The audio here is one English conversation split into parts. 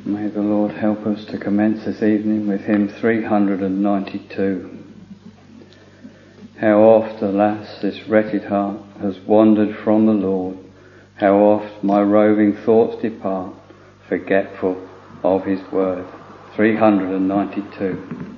May the Lord help us to commence this evening with hymn 392. How oft, alas, this wretched heart has wandered from the Lord, how oft my roving thoughts depart, forgetful of his word. 392.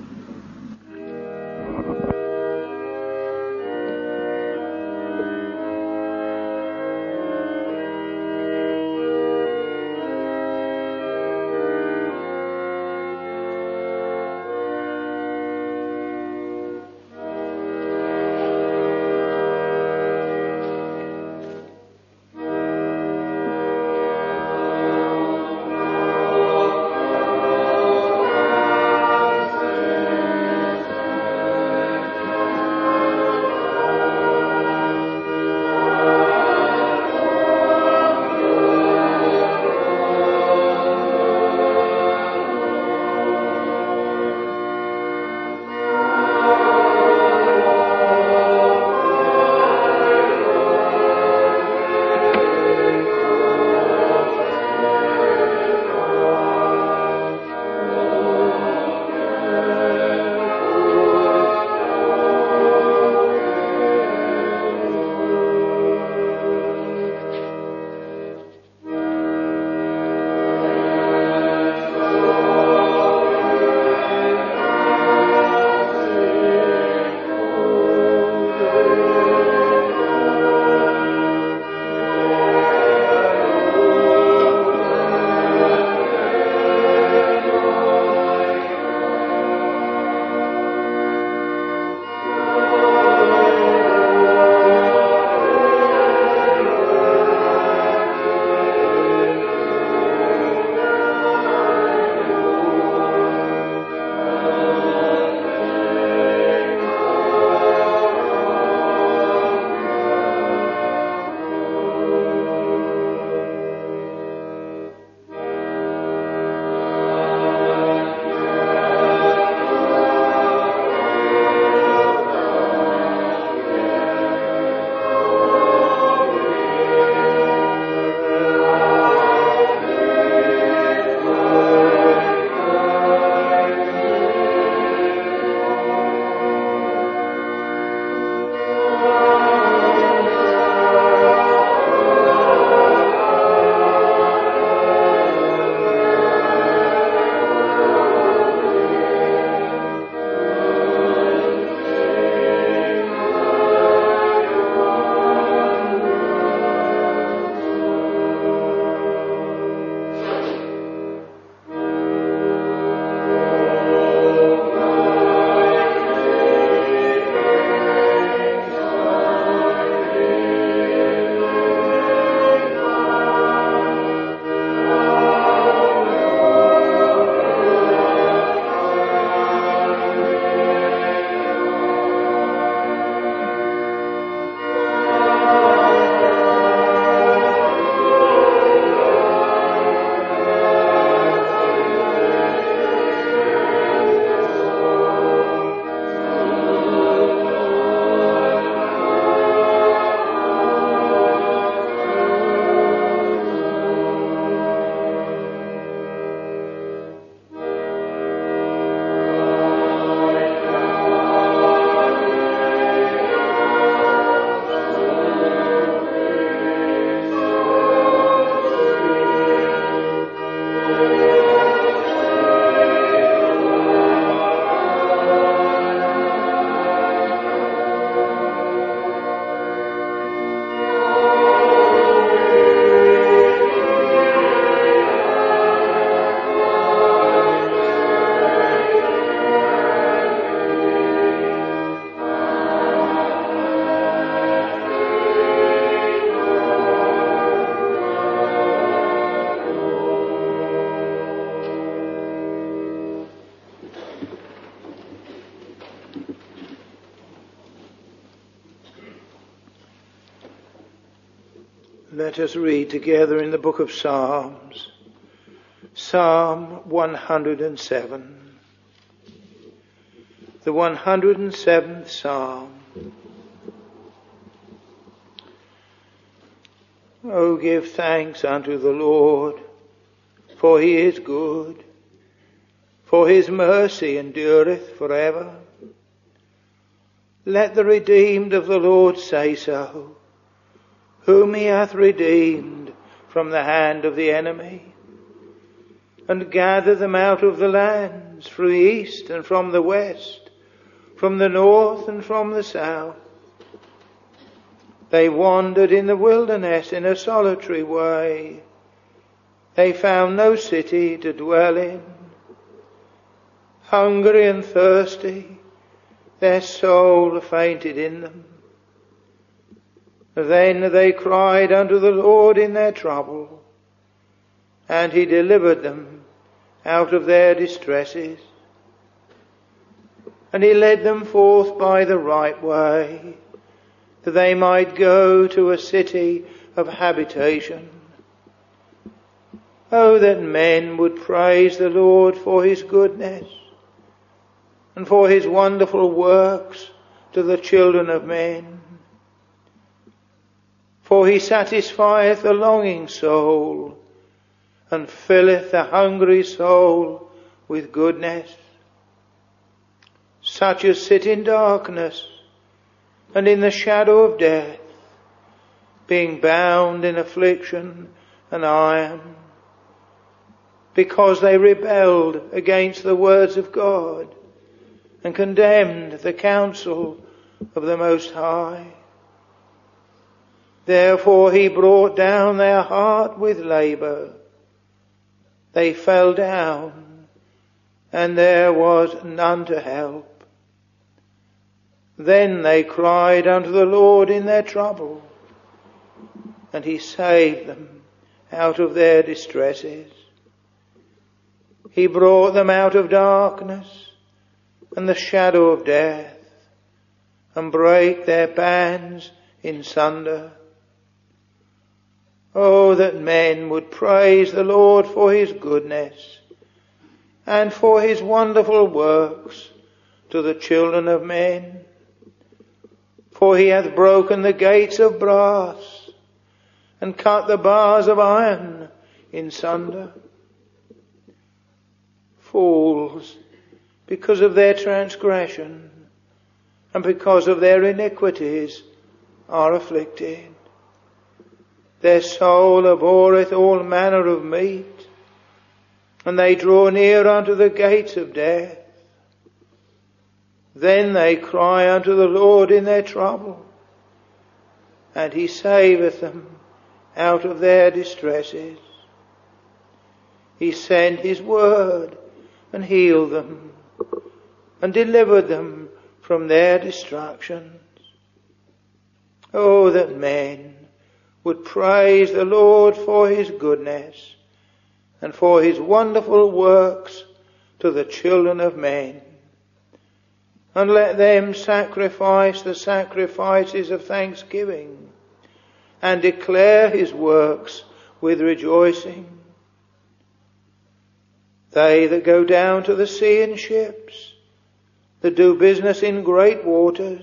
Let us read together in the book of Psalms, Psalm 107. The 107th Psalm. O give thanks unto the Lord, for he is good, for his mercy endureth forever. Let the redeemed of the Lord say so, whom he hath redeemed from the hand of the enemy, and gathered them out of the lands, from the east and from the west, from the north and from the south. They wandered in the wilderness in a solitary way. They found no city to dwell in. Hungry and thirsty, their soul fainted in them. Then they cried unto the Lord in their trouble, and he delivered them out of their distresses. And he led them forth by the right way, that they might go to a city of habitation. Oh, that men would praise the Lord for his goodness, and for his wonderful works to the children of men. For he satisfieth the longing soul, and filleth the hungry soul with goodness. Such as sit in darkness and in the shadow of death, being bound in affliction and iron, because they rebelled against the words of God, and condemned the counsel of the Most High. Therefore he brought down their heart with labour. They fell down, and there was none to help. Then they cried unto the Lord in their trouble, and he saved them out of their distresses. He brought them out of darkness and the shadow of death, and brake their bands in sunder. Oh, that men would praise the Lord for his goodness, and for his wonderful works to the children of men. For he hath broken the gates of brass, and cut the bars of iron in sunder. Fools, because of their transgression, and because of their iniquities, are afflicted. Their soul abhorreth all manner of meat, and they draw near unto the gates of death. Then they cry unto the Lord in their trouble, and he saveth them out of their distresses. He sent his word and healed them, and delivered them from their destructions. Oh, that men would praise the Lord for his goodness, and for his wonderful works to the children of men. And let them sacrifice the sacrifices of thanksgiving, and declare his works with rejoicing. They that go down to the sea in ships, that do business in great waters,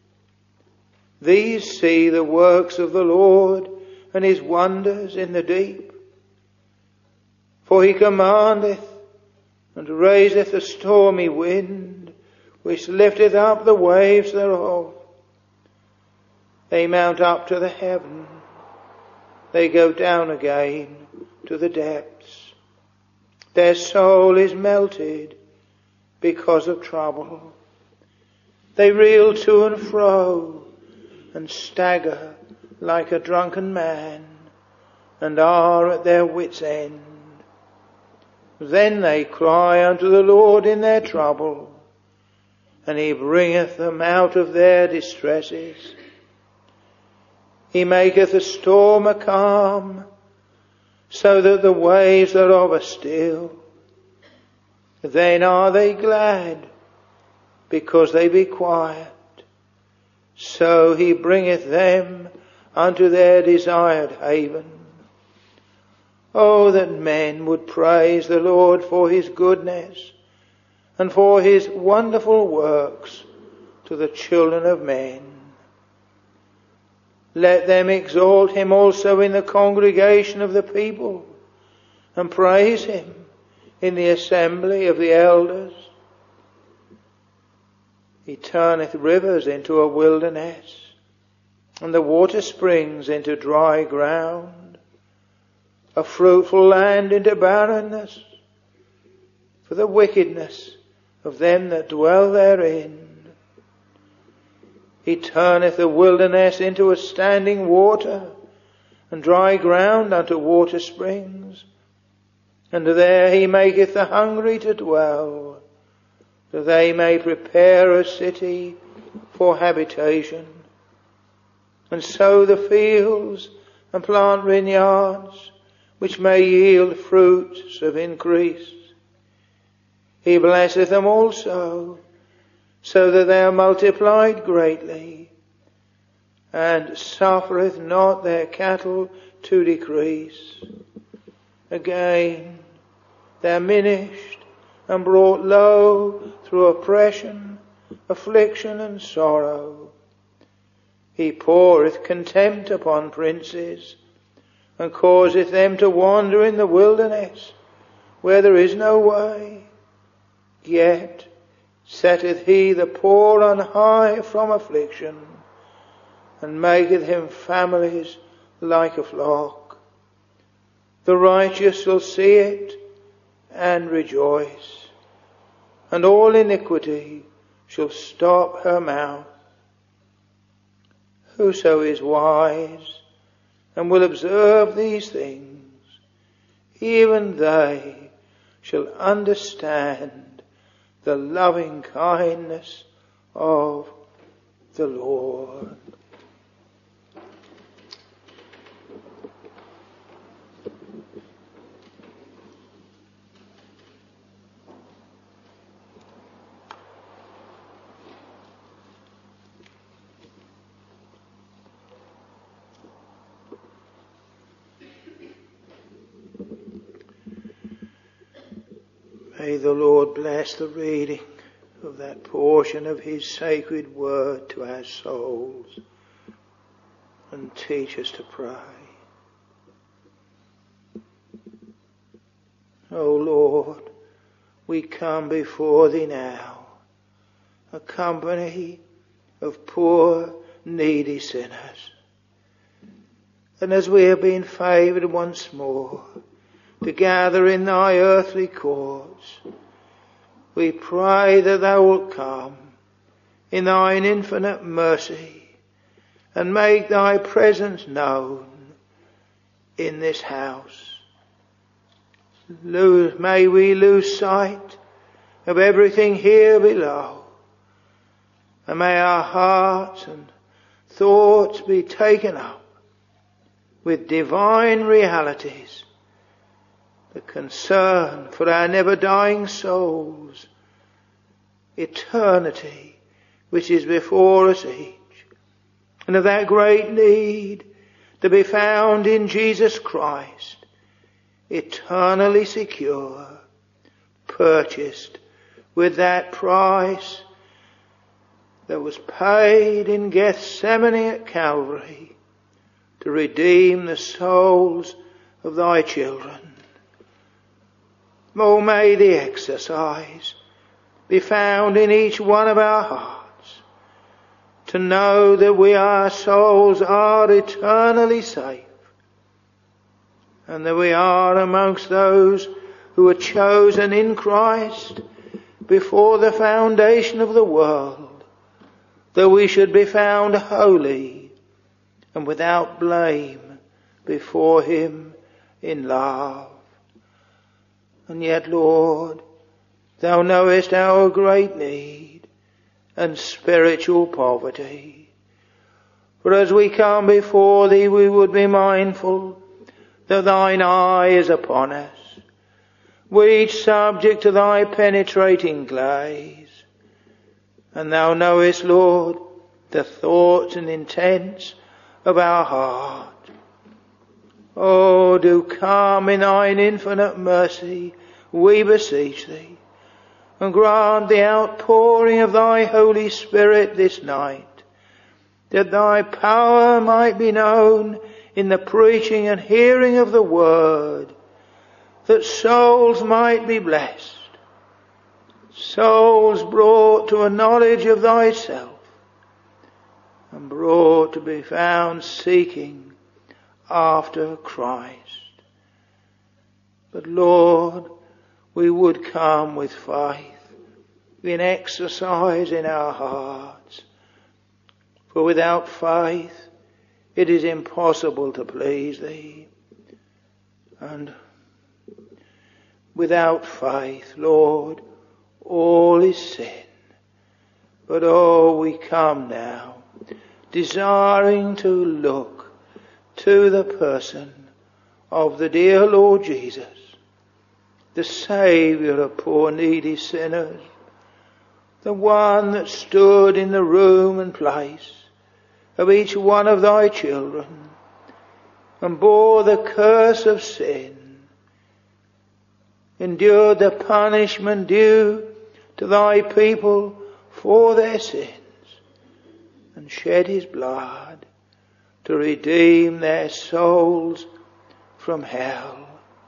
these see the works of the Lord, and his wonders in the deep. For he commandeth, and raiseth a stormy wind, which lifteth up the waves thereof. They mount up to the heaven, they go down again to the depths. Their soul is melted because of trouble. They reel to and fro, and stagger like a drunken man, and are at their wits' end. Then they cry unto the Lord in their trouble, and he bringeth them out of their distresses. He maketh a storm a calm, so that the waves thereof are still. Then are they glad, because they be quiet. So he bringeth them unto their desired haven. Oh, that men would praise the Lord for his goodness, and for his wonderful works to the children of men. Let them exalt him also in the congregation of the people, and praise him in the assembly of the elders. He turneth rivers into a wilderness, and the water springs into dry ground, a fruitful land into barrenness, for the wickedness of them that dwell therein. He turneth the wilderness into a standing water, and dry ground unto water springs. And there he maketh the hungry to dwell, that they may prepare a city for habitation, and sow the fields and plant vineyards, which may yield fruits of increase. He blesseth them also, so that they are multiplied greatly, and suffereth not their cattle to decrease. Again, they are minished and brought low through oppression, affliction, and sorrow. He poureth contempt upon princes, and causeth them to wander in the wilderness, where there is no way. Yet setteth he the poor on high from affliction, and maketh him families like a flock. The righteous shall see it and rejoice, and all iniquity shall stop her mouth. Whoso is wise and will observe these things, even they shall understand the loving kindness of the Lord. May the Lord bless the reading of that portion of his sacred word to our souls, and teach us to pray. O Lord, we come before thee now, a company of poor, needy sinners. And as we have been favoured once more to gather in thy earthly courts, we pray that thou wilt come in thine infinite mercy and make thy presence known in this house. May we lose sight of everything here below, and may our hearts and thoughts be taken up with divine realities, the concern for our never-dying souls, eternity which is before us each, and of that great need to be found in Jesus Christ, eternally secure, purchased with that price that was paid in Gethsemane at Calvary to redeem the souls of thy children. Oh, may the exercise be found in each one of our hearts to know that we, our souls, are eternally safe, and that we are amongst those who are chosen in Christ before the foundation of the world, that we should be found holy and without blame before him in love. And yet, Lord, thou knowest our great need and spiritual poverty. For as we come before thee, we would be mindful that thine eye is upon us, we each subject to thy penetrating gaze. And thou knowest, Lord, the thoughts and intents of our heart. Oh, do come in thine infinite mercy, we beseech thee, and grant the outpouring of thy Holy Spirit this night, that thy power might be known in the preaching and hearing of the word, that souls might be blessed, souls brought to a knowledge of thyself, and brought to be found seeking after Christ. But Lord, we would come with faith, in exercise in our hearts. For without faith it is impossible to please thee. And without faith, Lord, all is sin. But oh, we come now, desiring to look to the person of the dear Lord Jesus, the Saviour of poor needy sinners, the one that stood in the room and place of each one of thy children and bore the curse of sin, endured the punishment due to thy people for their sins, and shed his blood to redeem their souls from hell.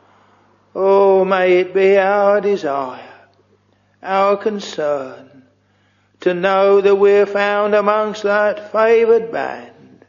Oh, may it be our desire, our concern, to know that we're found amongst that favoured band,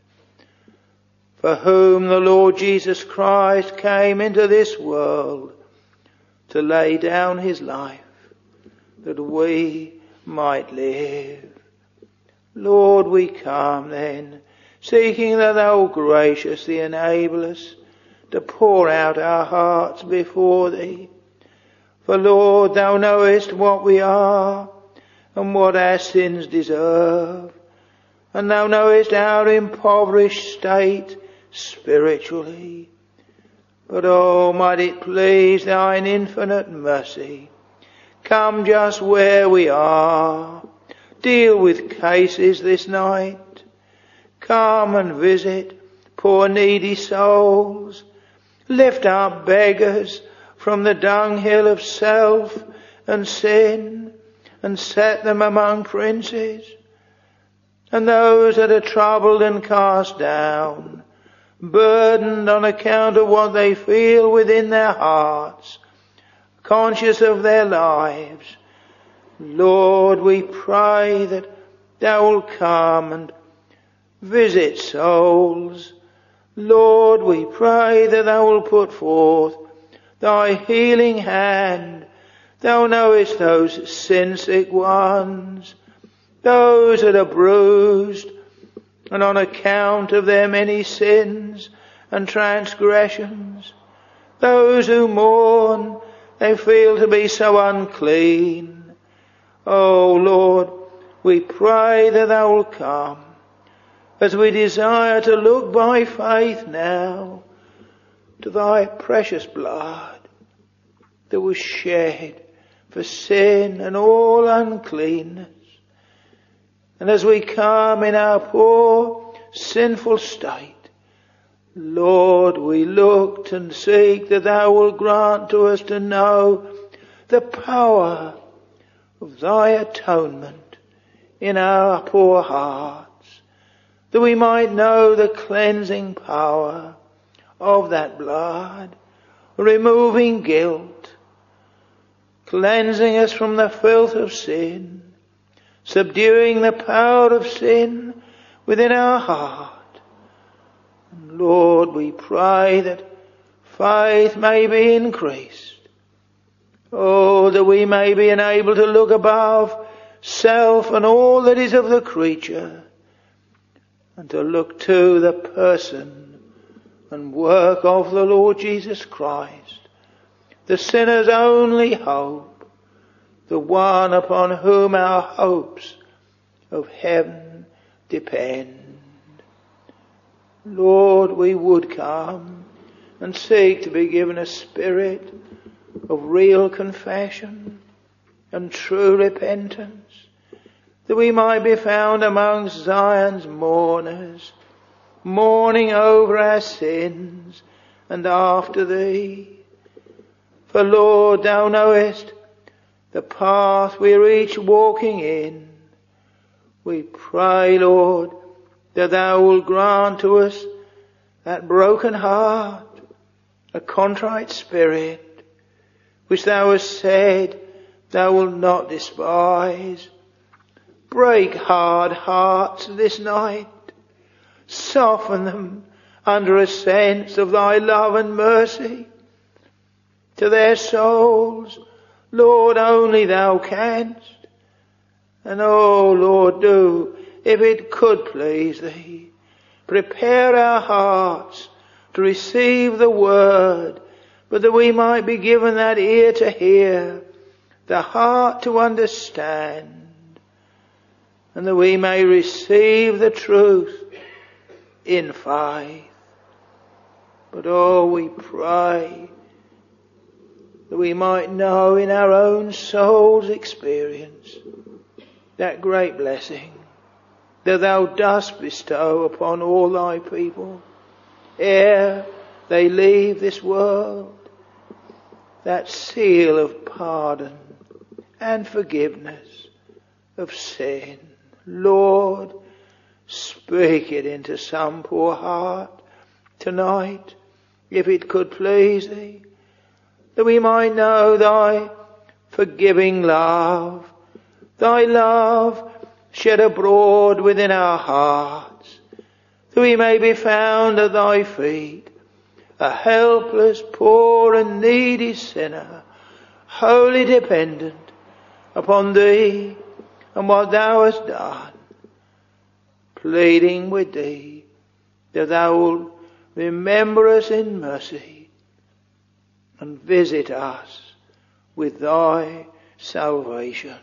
for whom the Lord Jesus Christ came into this world to lay down his life, that we might live. Lord, we come then, seeking that thou wilt graciously enable us to pour out our hearts before thee. For Lord, thou knowest what we are and what our sins deserve, and thou knowest our impoverished state spiritually. But oh, might it please thine infinite mercy, come just where we are, deal with cases this night, come and visit poor needy souls, lift up beggars from the dunghill of self and sin, and set them among princes, and those that are troubled and cast down, burdened on account of what they feel within their hearts, conscious of their lives. Lord, we pray that thou wilt come and visit souls. Lord, we pray that thou wilt put forth thy healing hand. Thou knowest those sin-sick ones, those that are bruised, and on account of their many sins and transgressions, those who mourn, they feel to be so unclean. Oh Lord, we pray that thou wilt come, as we desire to look by faith now to thy precious blood that was shed for sin and all uncleanness. And as we come in our poor sinful state, Lord, we look and seek that thou wilt grant to us to know the power of thy atonement in our poor hearts, that we might know the cleansing power of that blood, removing guilt, cleansing us from the filth of sin, subduing the power of sin within our heart. And Lord, we pray that faith may be increased. Oh, that we may be enabled to look above self and all that is of the creature, and to look to the person and work of the Lord Jesus Christ, the sinner's only hope, the one upon whom our hopes of heaven depend. Lord, we would come and seek to be given a spirit of real confession and true repentance, that we might be found amongst Zion's mourners, mourning over our sins and after thee. For Lord, thou knowest the path we are each walking in. We pray, Lord, that thou wilt grant to us that broken heart, a contrite spirit, which thou hast said thou wilt not despise. Break hard hearts this night. Soften them under a sense of thy love and mercy. To their souls, Lord, only thou canst. And oh Lord, do, if it could please thee, prepare our hearts to receive the word, but that we might be given that ear to hear, the heart to understand, and that we may receive the truth in faith. But oh, we pray that we might know in our own soul's experience that great blessing that thou dost bestow upon all thy people ere they leave this world, that seal of pardon and forgiveness of sin. Lord, speak it into some poor heart tonight, if it could please thee, that we might know thy forgiving love, thy love shed abroad within our hearts, that we may be found at thy feet, a helpless, poor and needy sinner, wholly dependent upon thee and what thou hast done, pleading with thee that thou wilt remember us in mercy and visit us with thy salvation.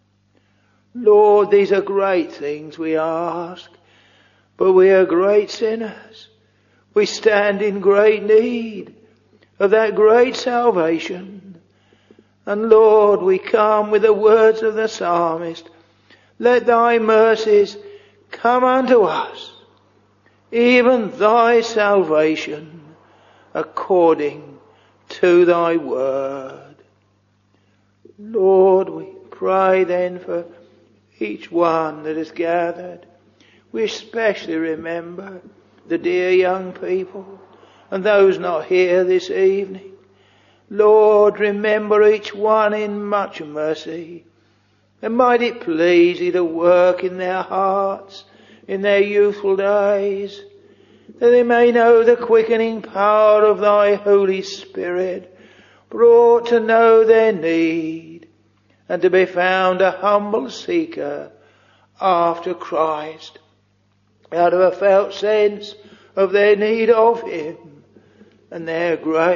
Lord, these are great things we ask, but we are great sinners. We stand in great need of that great salvation. And Lord, we come with the words of the psalmist, let thy mercies come unto us, even thy salvation, according to thy word. Lord, we pray then for each one that is gathered. We especially remember the dear young people and those not here this evening. Lord, remember each one in much mercy, and might it please thee to work in their hearts in their youthful days, that they may know the quickening power of thy Holy Spirit, brought to know their need, and to be found a humble seeker after Christ, out of a felt sense of their need of him, and thy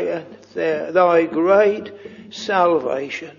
great salvation.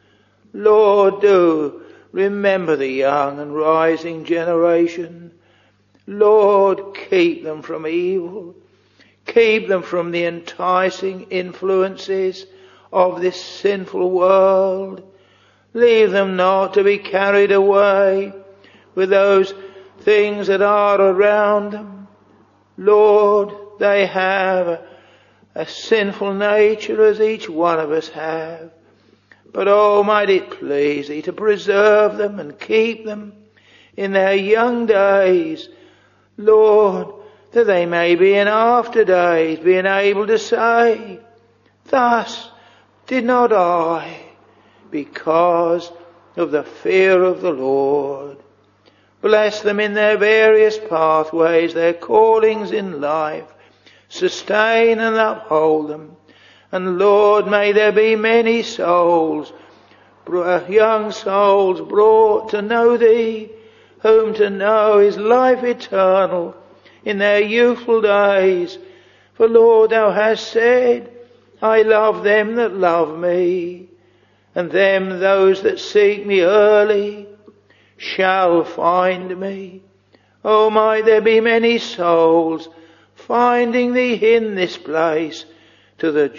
Lord, do remember the young and rising generation. Lord, keep them from evil. Keep them from the enticing influences of this sinful world. Leave them not to be carried away with those things that are around them. Lord, they have a sinful nature as each one of us have. But oh, might it please thee to preserve them and keep them in their young days, Lord, that they may be in after days being able to say, thus did not I, because of the fear of the Lord. Bless them in their various pathways, their callings in life. Sustain and uphold them. And Lord, may there be many souls, young souls brought to know thee, whom to know is life eternal in their youthful days. For Lord, thou hast said, I love them that love me, and them those that seek me early shall find me. Oh, might there be many souls finding thee in this place, to their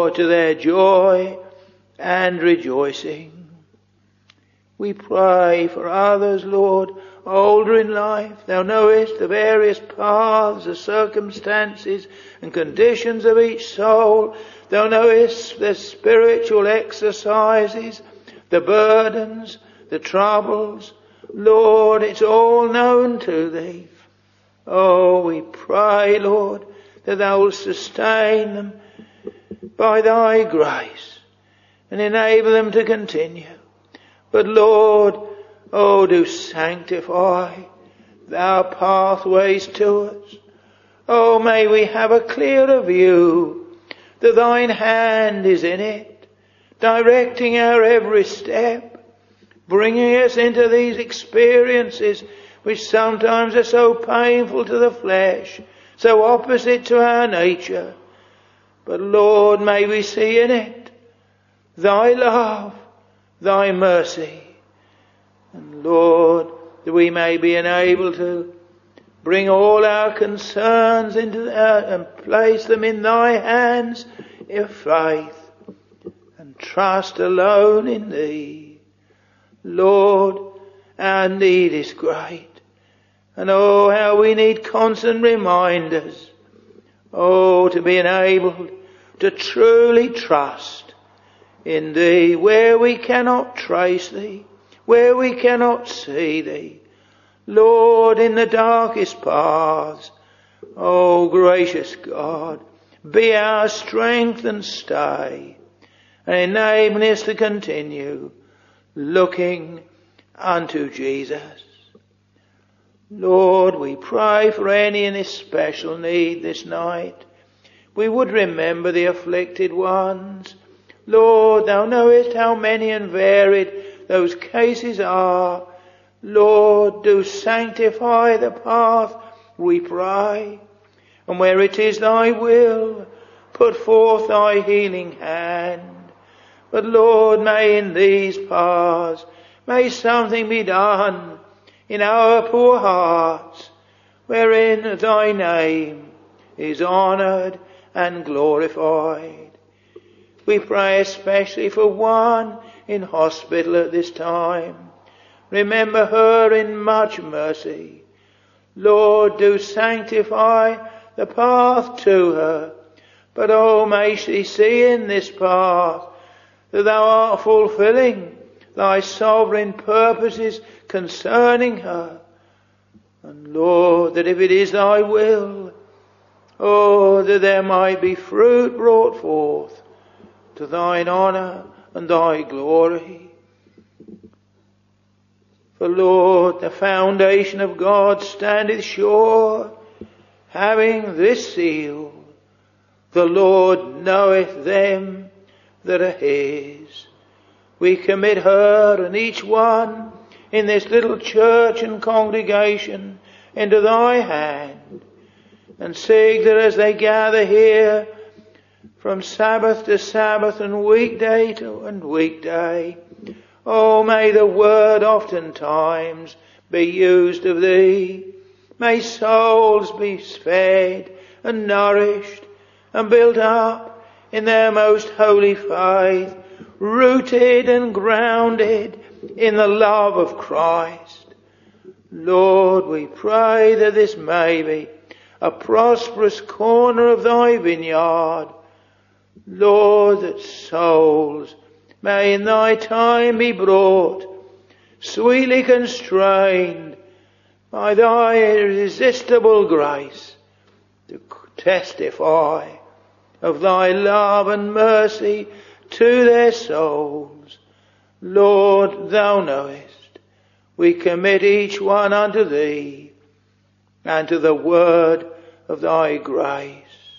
joy and rejoicing. We pray for others, Lord, older in life. Thou knowest the various paths, the circumstances and conditions of each soul. Thou knowest the spiritual exercises, the burdens, the troubles. Lord, it's all known to thee. Oh, we pray, Lord, that thou wilt sustain them by thy grace, and enable them to continue. But Lord, oh, do sanctify thou pathways to us. Oh, may we have a clearer view that thine hand is in it, directing our every step, bringing us into these experiences which sometimes are so painful to the flesh, so opposite to our nature. But Lord, may we see in it thy love, thy mercy. And Lord, that we may be enabled to bring all our concerns into and place them in thy hands in faith and trust alone in thee. Lord, our need is great. And oh, how we need constant reminders. Oh, to be enabled to truly trust in thee where we cannot trace thee, where we cannot see thee. Lord, in the darkest paths, oh gracious God, be our strength and stay, and enable us to continue looking unto Jesus. Lord, we pray for any in this special need this night. We would remember the afflicted ones. Lord, thou knowest how many and varied those cases are. Lord, do sanctify the path, we pray. And where it is thy will, put forth thy healing hand. But Lord, may in these paths, may something be done in our poor hearts, wherein thy name is honoured and glorified. We pray especially for one in hospital at this time. Remember her in much mercy. Lord, do sanctify the path to her. But oh, may she see in this path that thou art fulfilling thy sovereign purposes concerning her. And Lord, that if it is thy will, oh, that there might be fruit brought forth to thine honour and thy glory. For Lord, the foundation of God standeth sure, having this seal, the Lord knoweth them that are his. We commit her and each one in this little church and congregation into thy hand, and seek that as they gather here from Sabbath to Sabbath and weekday to weekday, oh, may the word oftentimes be used of thee. May souls be fed and nourished and built up in their most holy faith, rooted and grounded in the love of Christ. Lord, we pray that this may be a prosperous corner of thy vineyard. Lord, that souls may in thy time be brought, sweetly constrained by thy irresistible grace, to testify of thy love and mercy to their souls. Lord, thou knowest, we commit each one unto thee and to the word of thy grace.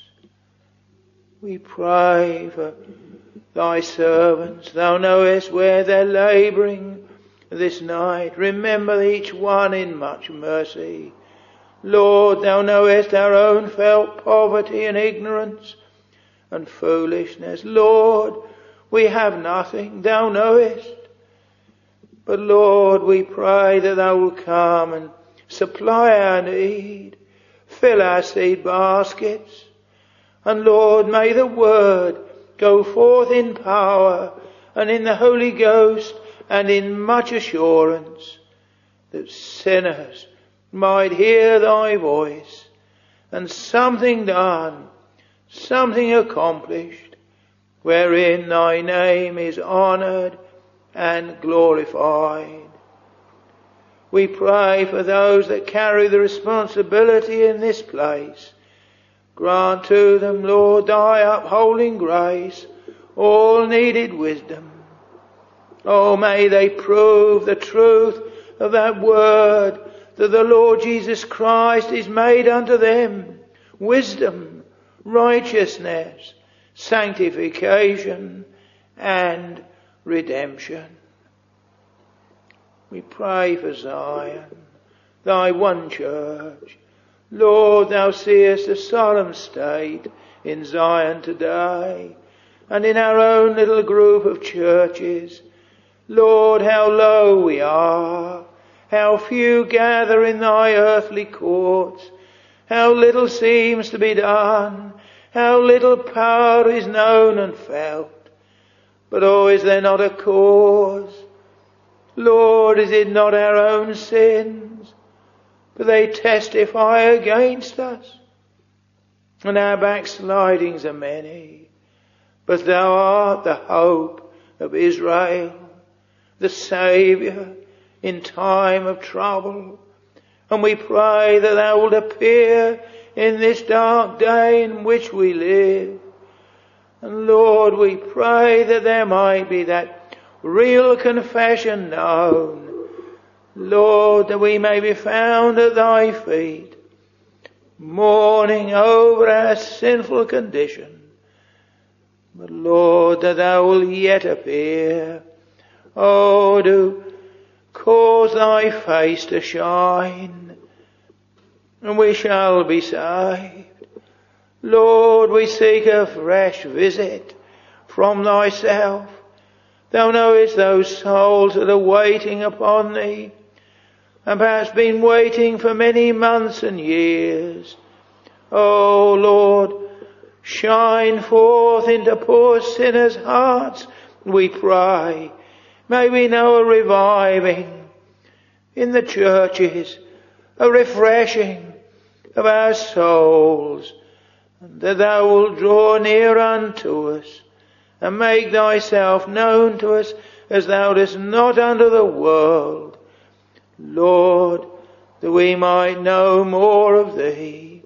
We pray for thy servants. Thou knowest where they're labouring this night. Remember each one in much mercy. Lord, thou knowest our own felt poverty and ignorance and foolishness. Lord, we have nothing, thou knowest. But Lord, we pray that thou will come and supply our need, fill our seed baskets. And Lord, may the word go forth in power and in the Holy Ghost and in much assurance, that sinners might hear thy voice, and something done, something accomplished, wherein thy name is honoured and glorified. We pray for those that carry the responsibility in this place. Grant to them, Lord, thy upholding grace, all needed wisdom. Oh, may they prove the truth of that word that the Lord Jesus Christ is made unto them wisdom, righteousness, sanctification, and redemption. We pray for Zion, thy one church. Lord, thou seest the solemn state in Zion today, and in our own little group of churches. Lord, how low we are, how few gather in thy earthly courts, how little seems to be done, how little power is known and felt. But oh, is there not a cause? Lord, is it not our own sins? For they testify against us, and our backslidings are many. But thou art the hope of Israel, the Saviour in time of trouble. And we pray that thou wilt appear in this dark day in which we live. And Lord, we pray that there might be that real confession known. Lord, that we may be found at thy feet, mourning over our sinful condition. But Lord, that thou wilt yet appear. Oh, do cause thy face to shine, and we shall be saved. Lord, we seek a fresh visit from thyself. Thou knowest those souls that are waiting upon thee, and perhaps been waiting for many months and years. Oh Lord, shine forth into poor sinners' hearts, we pray. May we know a reviving in the churches, a refreshing of our souls, and that thou wilt draw near unto us and make thyself known to us as thou dost not unto the world. Lord, that we might know more of thee.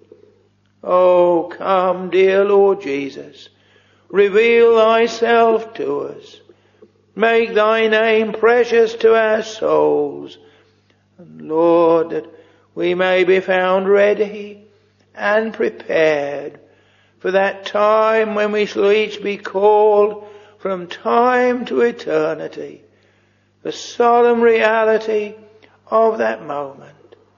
Oh, come, dear Lord Jesus, reveal thyself to us. Make thy name precious to our souls. And Lord, that we may be found ready and prepared for that time when we shall each be called from time to eternity. The solemn reality of that moment.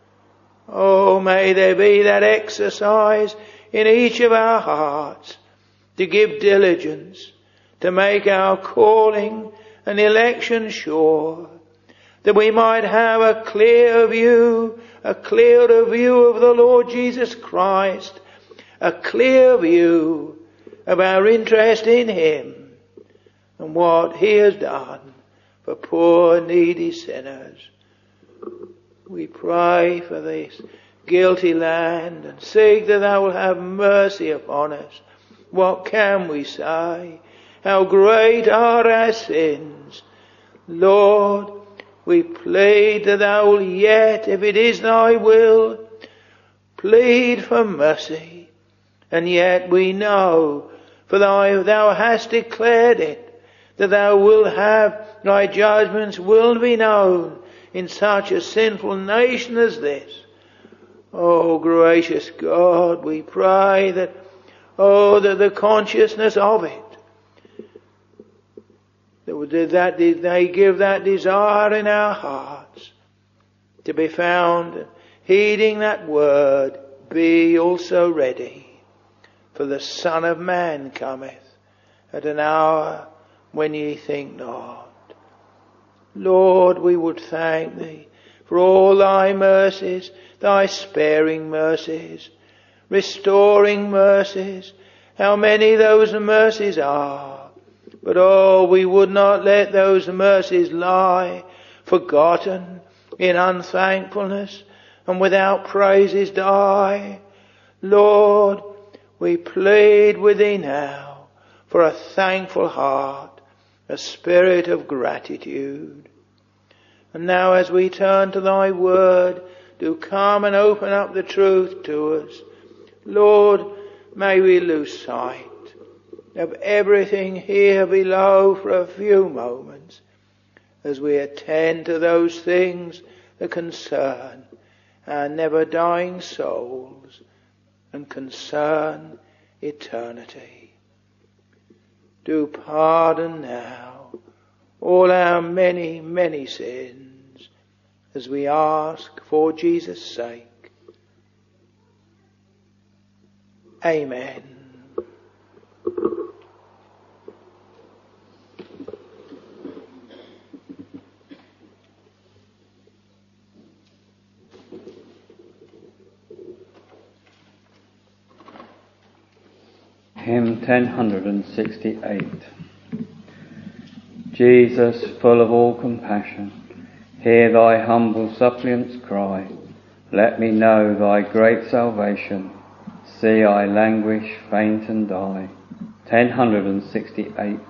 Oh, may there be that exercise in each of our hearts to give diligence, to make our calling and election sure, that we might have a clearer view of the Lord Jesus Christ, a clear view of our interest in him and what he has done for poor needy sinners. We pray for this guilty land and seek that thou wilt have mercy upon us. What can we say? How great are our sins. Lord, we plead that thou wilt yet, if it is thy will, plead for mercy. And yet we know, for thou hast declared it, that thou wilt have thy judgments will be known in such a sinful nation as this. Oh, gracious God, we pray that the consciousness of it, that they give that desire in our hearts to be found heeding that word, be also ready, for the Son of Man cometh at an hour when ye think not. Lord, we would thank thee for all thy mercies, thy sparing mercies, restoring mercies, how many those mercies are. But oh, we would not let those mercies lie forgotten in unthankfulness and without praises die. Lord, we plead with thee now for a thankful heart, a spirit of gratitude. And now as we turn to thy word, do come and open up the truth to us. Lord, may we lose sight of everything here below for a few moments as we attend to those things that concern our never dying souls and concern eternity. Do pardon now all our many, many sins as we ask for Jesus' sake. Amen. Hymn 1068. Jesus, full of all compassion, hear thy humble suppliant's cry. Let me know thy great salvation. See I languish, faint and die. 1068.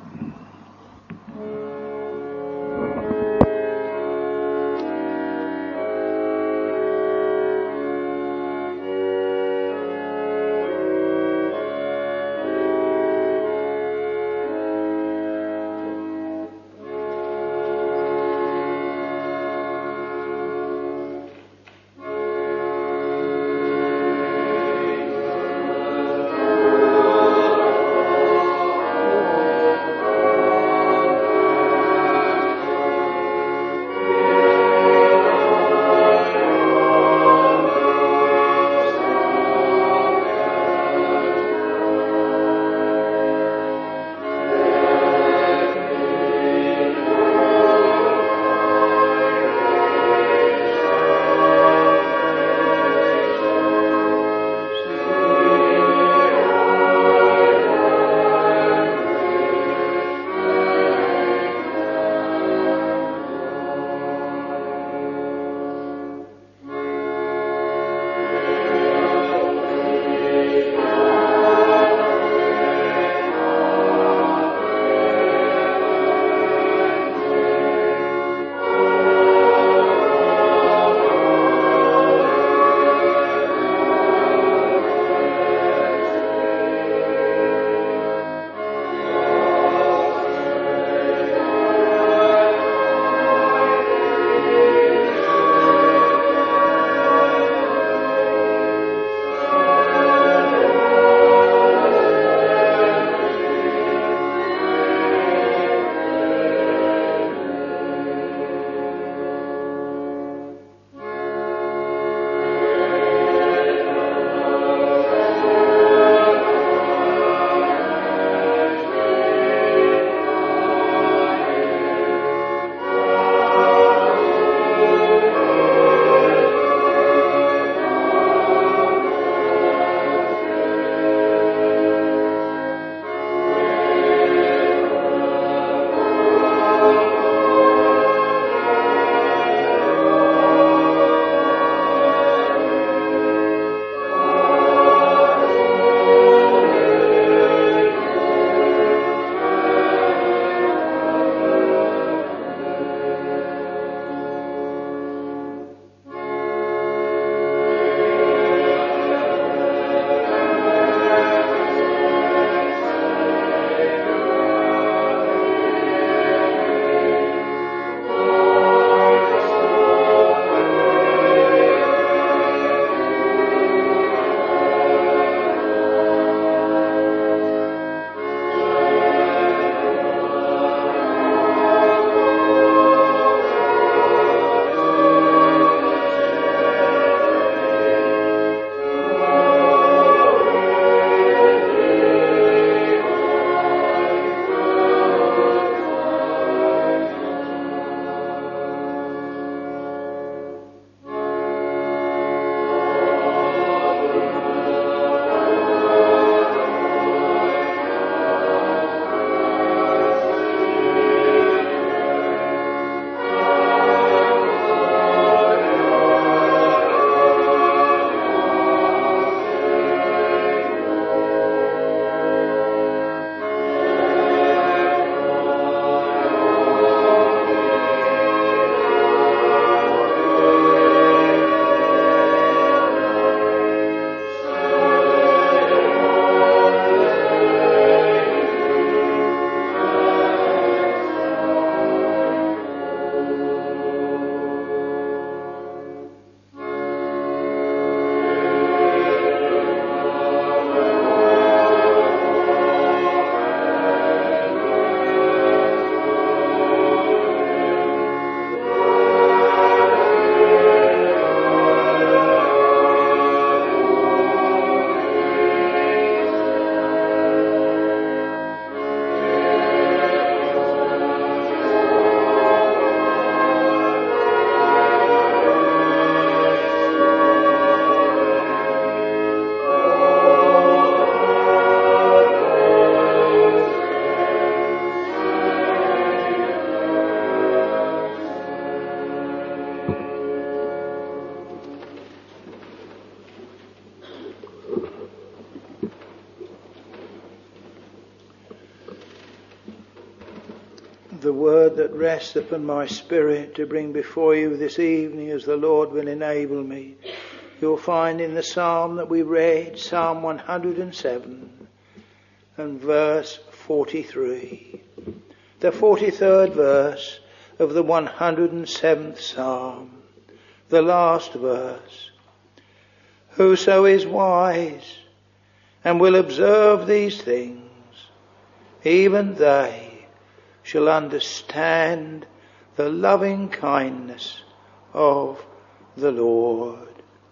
the word that rests upon my spirit to bring before you this evening, as the Lord will enable me, you'll find in the psalm that we read, Psalm 107 and verse 43. The 43rd verse of the 107th psalm, the last verse. Whoso is wise and will observe these things, even they shall understand the loving kindness of the Lord.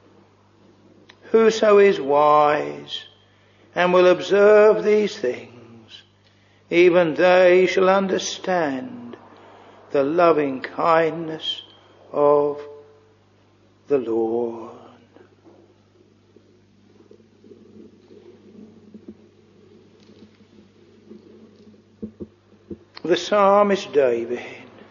Whoso is wise and will observe these things, even they shall understand the loving kindness of the Lord. The psalmist David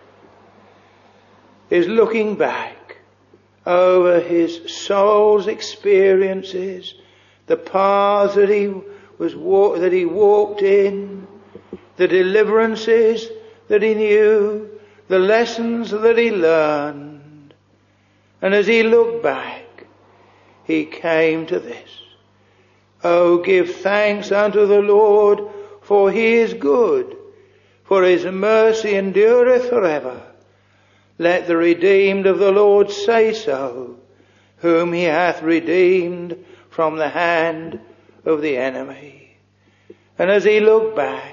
is looking back over his soul's experiences, the paths that he walked in, the deliverances that he knew, the lessons that he learned. And as he looked back, he came to this: Oh, give thanks unto the Lord, for he is good, for his mercy endureth forever. Let the redeemed of the Lord say so, whom he hath redeemed from the hand of the enemy. And as he looked back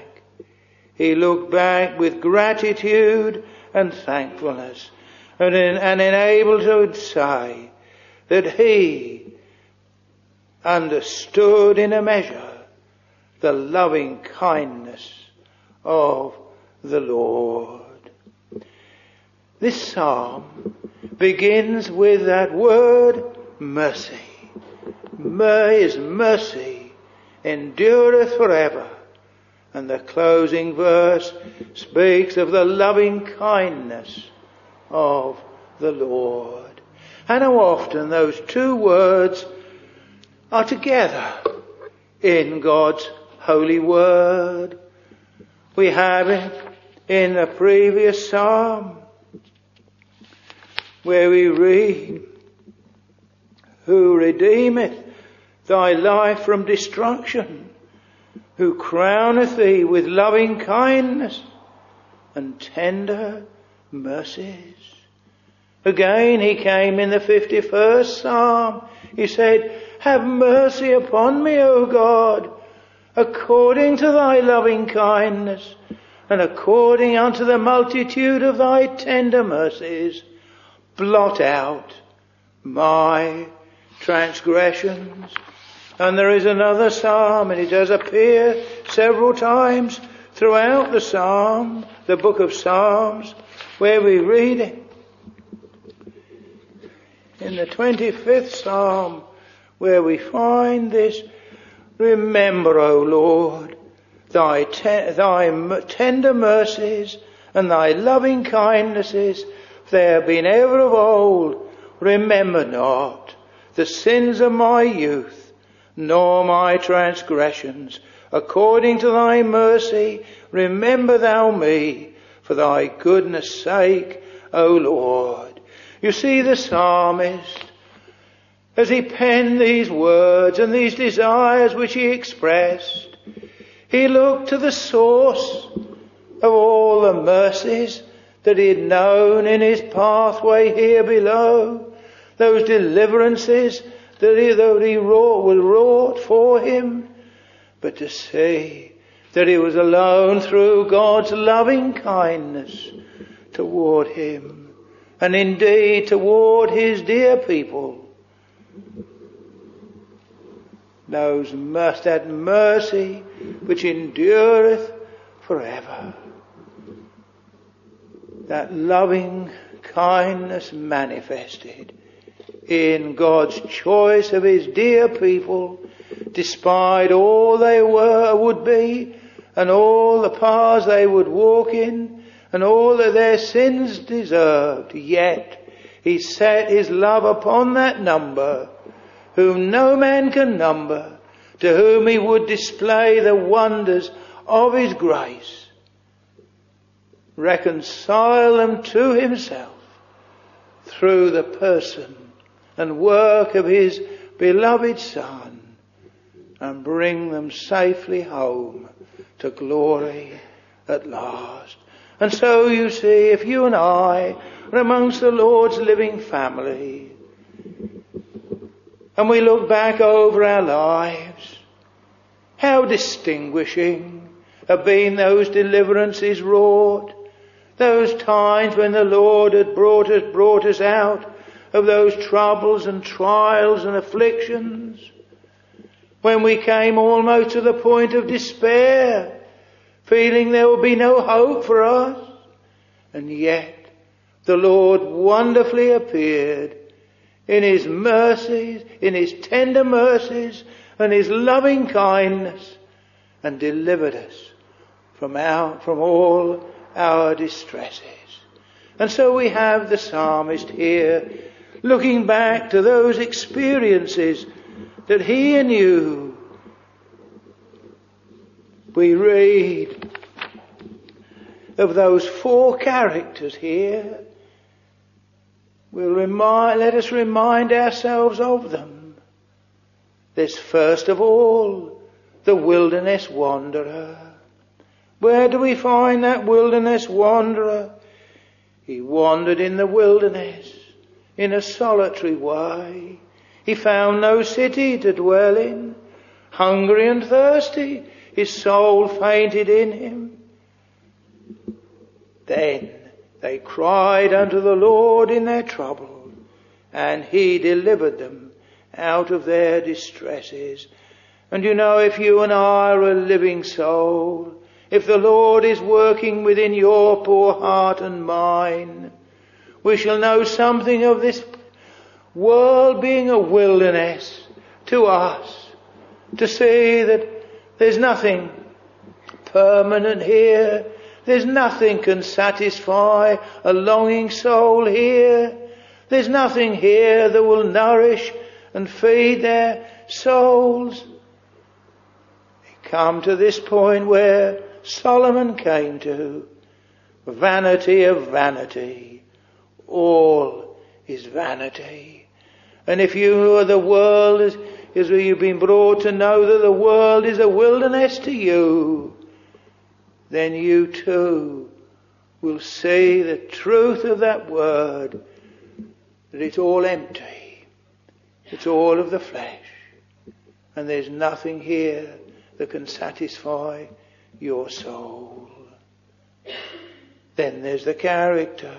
with gratitude and thankfulness, and enabled to say that he understood in a measure the loving kindness of the Lord. This psalm begins with that word mercy. His mercy endureth forever. And the closing verse speaks of the loving kindness of the Lord. And how often those two words are together in God's holy word. We have it in the previous psalm where we read, Who redeemeth thy life from destruction, who crowneth thee with loving kindness and tender mercies. Again he came in the 51st psalm. He said, Have mercy upon me, O God, according to thy loving kindness, and according unto the multitude of thy tender mercies, blot out my transgressions. And there is another psalm, and it does appear several times throughout the psalm, the book of Psalms, where we read it. In the 25th psalm, where we find this, Remember, O Lord, thy tender mercies and thy loving kindnesses, they have been ever of old. Remember not the sins of my youth, nor my transgressions. According to thy mercy, remember thou me, for thy goodness' sake, O Lord. You see, the psalmist, as he penned these words and these desires which he expressed, he looked to the source of all the mercies that he had known in his pathway here below, those deliverances that he wrought for him, but to see that he was alone through God's loving kindness toward him, and indeed toward his dear people. That mercy which endureth forever. That loving kindness manifested in God's choice of his dear people, despite all they would be, and all the paths they would walk in, and all that their sins deserved. Yet he set his love upon that number, whom no man can number, to whom he would display the wonders of his grace. reconcile them to himself through the person and work of his beloved Son, and bring them safely home to glory at last. And so you see, if you and I are amongst the Lord's living family, and we look back over our lives, how distinguishing have been those deliverances wrought, those times when the Lord had brought us out of those troubles and trials and afflictions, when we came almost to the point of despair, feeling there would be no hope for us, and yet the Lord wonderfully appeared in his mercies, in his tender mercies and his loving kindness, and delivered us from all our distresses. And so we have the psalmist here looking back to those experiences that he and you, we read of those four characters here. Let us remind ourselves of them. There's first of all the wilderness wanderer. Where do we find that wilderness wanderer? He wandered in the wilderness in a solitary way. He found no city to dwell in. Hungry and thirsty, his soul fainted in him. Then they cried unto the Lord in their trouble, and he delivered them out of their distresses. And you know, if you and I are a living soul, if the Lord is working within your poor heart and mine, we shall know something of this world being a wilderness to us, to see that there's nothing permanent here. There's nothing can satisfy a longing soul here. There's nothing here that will nourish and feed their souls. They come to this point where Solomon came to. Vanity of vanity. All is vanity. And if you are the world, as you've been brought to know that the world is a wilderness to you, then you too will see the truth of that word, that it's all empty. It's all of the flesh. And there's nothing here that can satisfy your soul. Then there's the character,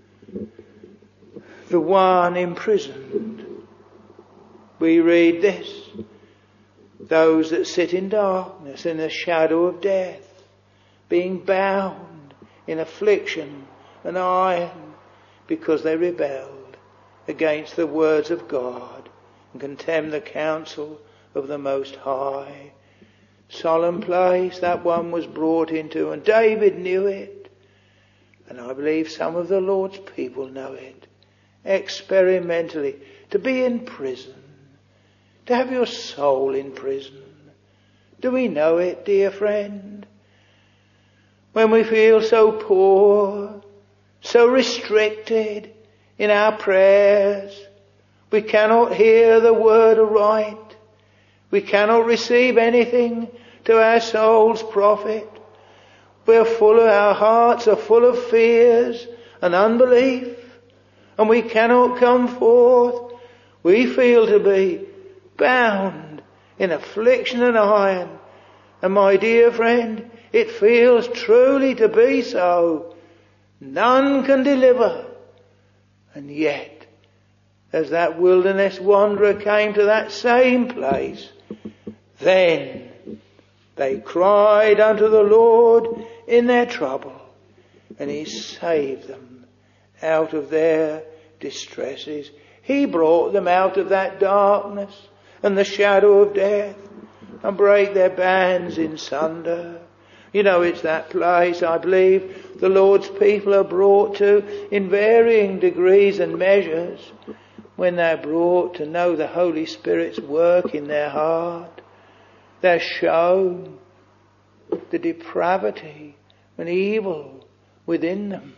the one imprisoned. We read this: those that sit in darkness, in the shadow of death, being bound in affliction and iron, because they rebelled against the words of God and contemned the counsel of the Most High. Solemn place that one was brought into, and David knew it, and I believe some of the Lord's people know it experimentally. To be in prison, to have your soul in prison. Do we know it, dear friend? When we feel so poor, so restricted in our prayers, we cannot hear the word aright. We cannot receive anything to our soul's profit. Our hearts are full of fears and unbelief, and we cannot come forth. We feel to be bound in affliction and iron. And my dear friend, it feels truly to be so. None can deliver. And yet, as that wilderness wanderer came to that same place, then they cried unto the Lord in their trouble, and he saved them out of their distresses. He brought them out of that darkness and the shadow of death, and break their bands in sunder. You know, it's that place, I believe, the Lord's people are brought to in varying degrees and measures, when they're brought to know the Holy Spirit's work in their heart. They're shown the depravity and evil within them.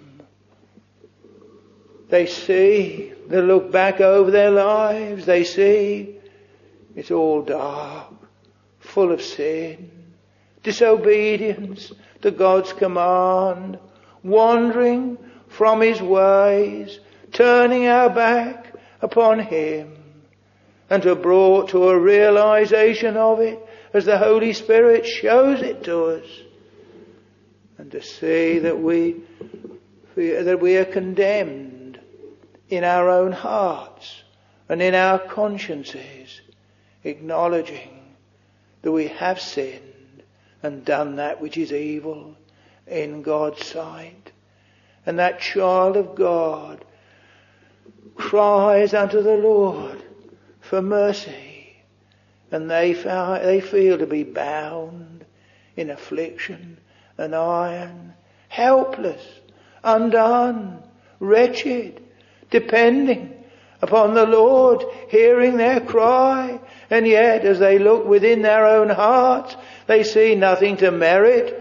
They look back over their lives, they see it's all dark, full of sin, disobedience to God's command, wandering from His ways, turning our back upon Him, and to brought to a realization of it as the Holy Spirit shows it to us, and to see that we are condemned in our own hearts and in our consciences, acknowledging that we have sinned and done that which is evil in God's sight. And that child of God cries unto the Lord for mercy, and they feel to be bound in affliction and iron, helpless, undone, wretched, depending upon the Lord, hearing their cry, and yet as they look within their own hearts, they see nothing to merit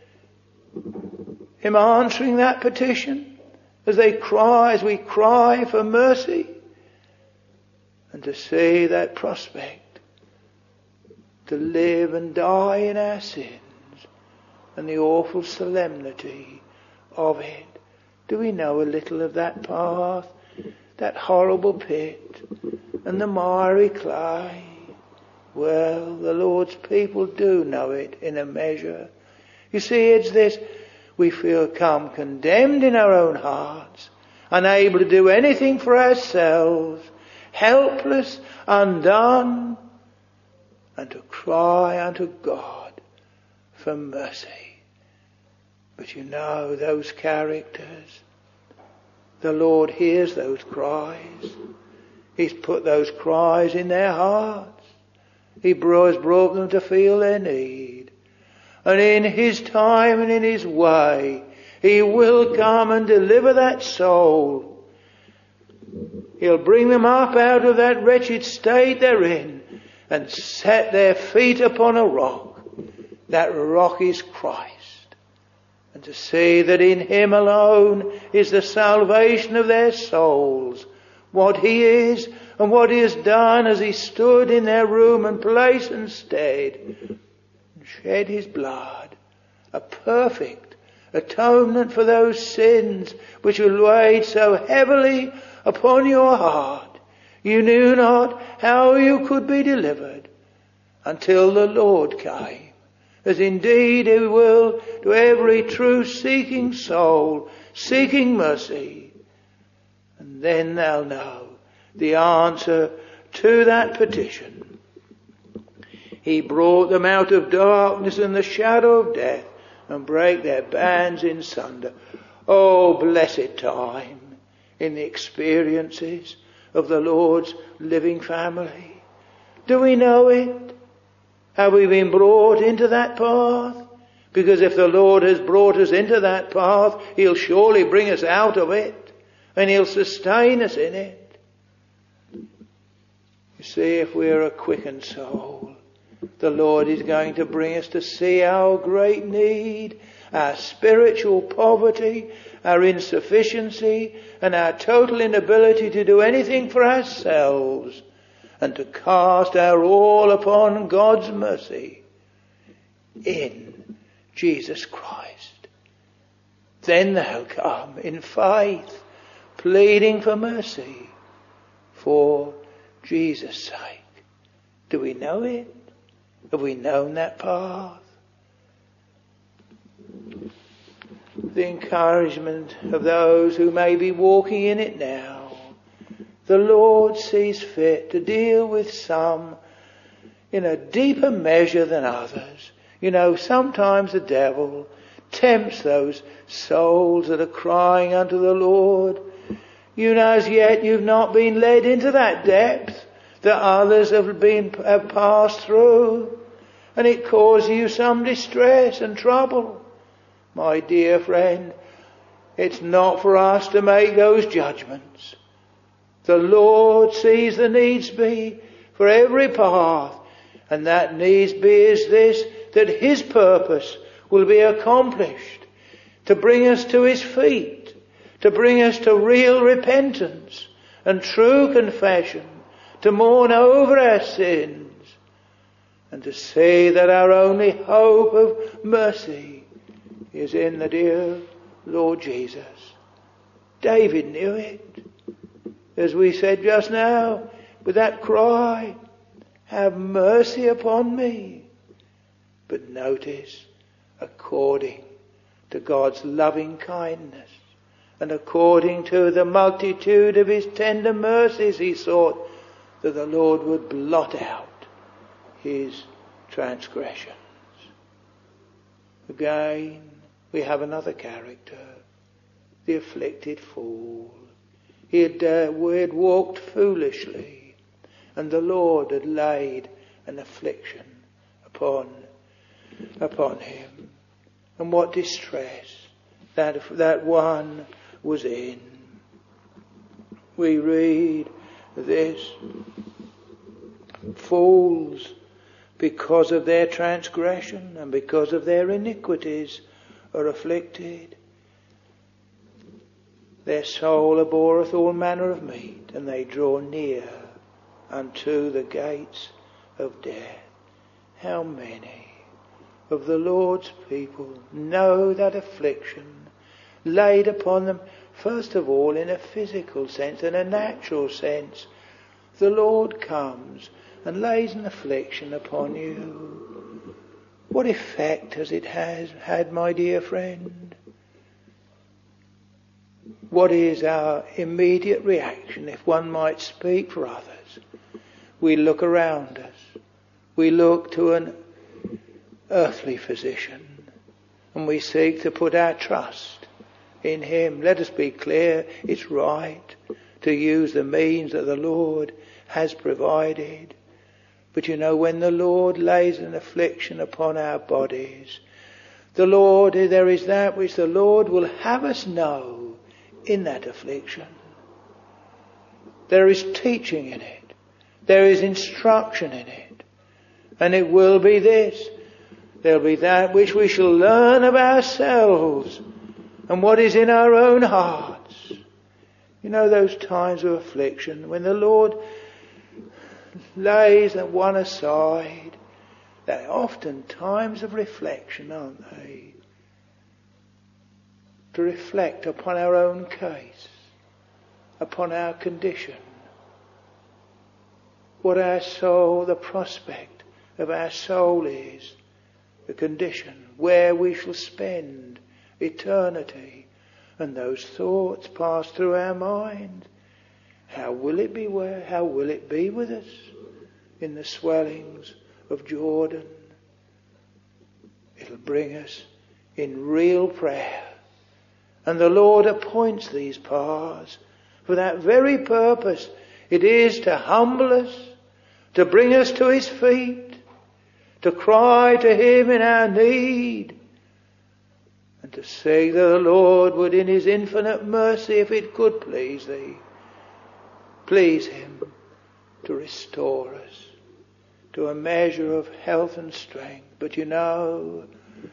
Him answering that petition, as we cry for mercy, and to see that prospect, to live and die in our sins, and the awful solemnity of it. Do we know a little of that path, that horrible pit, and the miry clay? Well, the Lord's people do know it in a measure. You see, it's this: we feel condemned in our own hearts, unable to do anything for ourselves, helpless, undone, and to cry unto God for mercy. But you know, those characters, the Lord hears those cries. He's put those cries in their hearts. He has brought them to feel their need. And in His time and in His way, He will come and deliver that soul. He'll bring them up out of that wretched state they're in and set their feet upon a rock. That rock is Christ. And to see that in Him alone is the salvation of their souls. What He is and what He has done as He stood in their room and place and stead, and shed His blood, a perfect atonement for those sins which were weighed so heavily upon your heart. You knew not how you could be delivered until the Lord came, as indeed He will to every true seeking soul, seeking mercy. And then they'll know the answer to that petition. He brought them out of darkness and the shadow of death, and break their bands in sunder. Oh, blessed time in the experiences of the Lord's living family. Do we know it? Have we been brought into that path? Because if the Lord has brought us into that path, He'll surely bring us out of it, and He'll sustain us in it. You see, if we're a quickened soul, the Lord is going to bring us to see our great need, our spiritual poverty, our insufficiency, and our total inability to do anything for ourselves, and to cast our all upon God's mercy in Jesus Christ. Then they'll come in faith, pleading for mercy for Jesus' sake. Do we know it? Have we known that path? The encouragement of those who may be walking in it now. The Lord sees fit to deal with some in a deeper measure than others. You know, sometimes the devil tempts those souls that are crying unto the Lord. You know, as yet you've not been led into that depth that others have passed through, and it causes you some distress and trouble. My dear friend, it's not for us to make those judgments. The Lord sees the needs be for every path, and that needs be is this, that His purpose will be accomplished, to bring us to his feet, to bring us to real repentance and true confession, to mourn over our sins, and to see that our only hope of mercy is in the dear Lord Jesus. David knew it. As we said just now, with that cry, have mercy upon me. But notice, according to God's loving kindness and according to the multitude of his tender mercies, he sought that the Lord would blot out his transgressions. Again, we have another character, the afflicted fool. He had walked foolishly, and the Lord had laid an affliction upon him. And what distress that one was in. We read this: fools, because of their transgression and because of their iniquities, are afflicted. Their soul abhorreth all manner of meat, and they draw near unto the gates of death. How many of the Lord's people know that affliction laid upon them, first of all in a physical sense and a natural sense? The Lord comes and lays an affliction upon you. What effect has it had, my dear friend? What is our immediate reaction, if one might speak for others? We look around us. We look to an earthly physician, and we seek to put our trust in him. Let us be clear, it's right to use the means that the Lord has provided. But you know, when the Lord lays an affliction upon our bodies, there is that which the Lord will have us know in that affliction. There is teaching in it. There is instruction in it. And it will be this. There'll be that which we shall learn of ourselves and what is in our own hearts. You know, those times of affliction when the Lord lays that one aside, they're often times of reflection, aren't they? To reflect upon our own case, upon our condition, what our soul, the prospect of our soul is, the condition, where we shall spend eternity. And those thoughts pass through our mind. How will it be with us in the swellings of Jordan? It'll bring us in real prayer. And the Lord appoints these paths for that very purpose. It is to humble us, to bring us to his feet, to cry to him in our need, and to say that the Lord would in his infinite mercy, if it could please him to restore us to a measure of health and strength. But you know,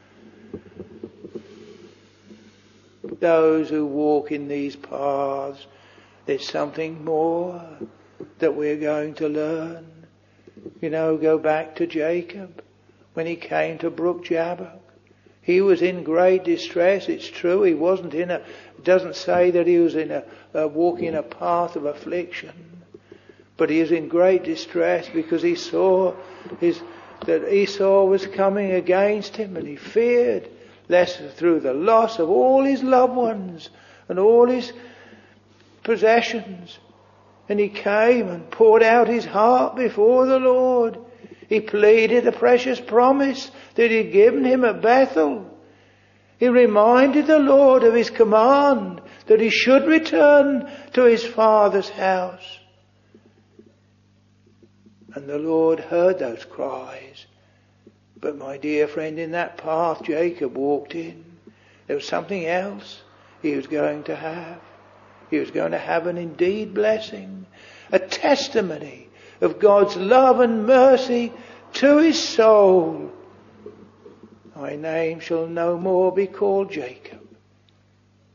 those who walk in these paths, there's something more that we're going to learn. You know, go back to Jacob when he came to Brook Jabbok. He was in great distress. It's true, he wasn't it doesn't say that he was walking a path of affliction, but he was in great distress because he saw that Esau was coming against him, and he feared lest through the loss of all his loved ones and all his possessions. And he came and poured out his heart before the Lord. He pleaded the precious promise that he'd given him at Bethel. He reminded the Lord of his command that he should return to his father's house. And the Lord heard those cries. But my dear friend, in that path Jacob walked in, there was something else he was going to have. He was going to have an indeed blessing, a testimony of God's love and mercy to his soul. Thy name shall no more be called Jacob,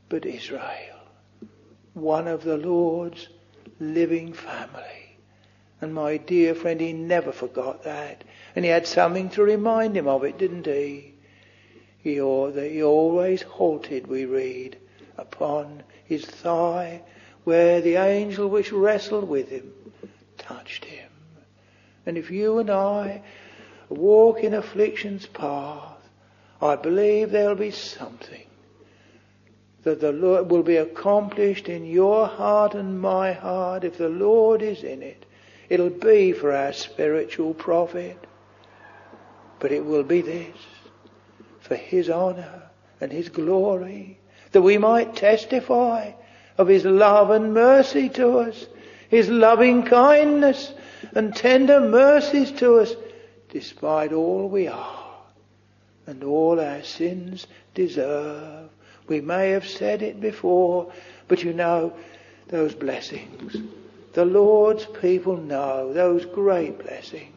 but Israel, one of the Lord's living family. And my dear friend, he never forgot that. And he had something to remind him of it, didn't he? He always halted, we read, upon his thigh, where the angel which wrestled with him touched him. And if you and I walk in affliction's path, I believe there'll be something that the Lord will be accomplished in your heart and my heart. If the Lord is in it, it'll be for our spiritual profit. But it will be this, for his honour and his glory, that we might testify of his love and mercy to us, his loving kindness and tender mercies to us, despite all we are and all our sins deserve. We may have said it before, but you know, those blessings, the Lord's people know those great blessings.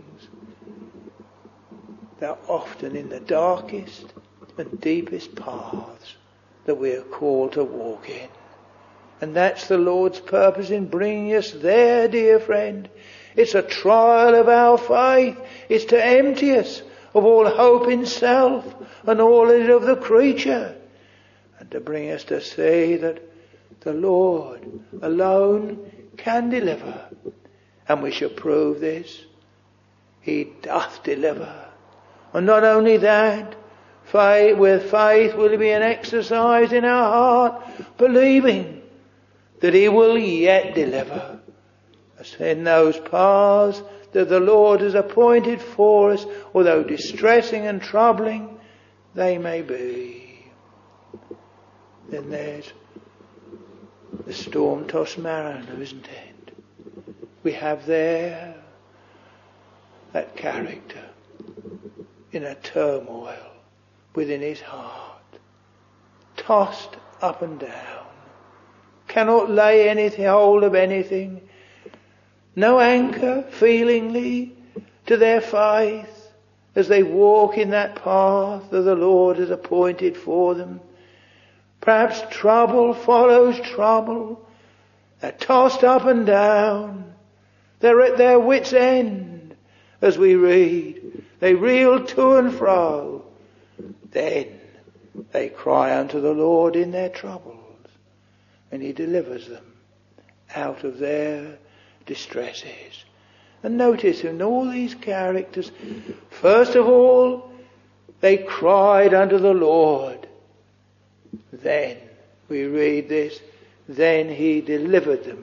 They're often in the darkest and deepest paths that we are called to walk in. And that's the Lord's purpose in bringing us there, dear friend. It's a trial of our faith. It's to empty us of all hope in self and all of the creature, and to bring us to see that the Lord alone can deliver. And we shall prove this. He doth deliver. And not only that, with faith will be an exercise in our heart, believing that he will yet deliver us in those paths that the Lord has appointed for us, although distressing and troubling they may be. Then there's the storm-tossed mariner, isn't it? We have there that character in a turmoil within his heart, tossed up and down, cannot lay anything hold of anything, no anchor feelingly to their faith as they walk in that path that the Lord has appointed for them. Perhaps trouble follows trouble. They're tossed up and down. They're at their wits' end as we read. They reel to and fro. Then they cry unto the Lord in their troubles, and he delivers them out of their distresses. And notice in all these characters, first of all, they cried unto the Lord. Then, we read this, then he delivered them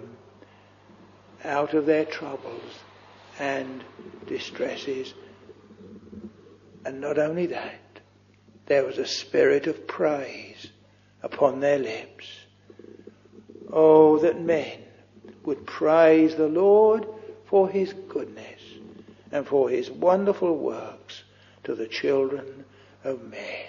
out of their troubles and distresses. And not only that, there was a spirit of praise upon their lips. Oh, that men would praise the Lord for his goodness and for his wonderful works to the children of men.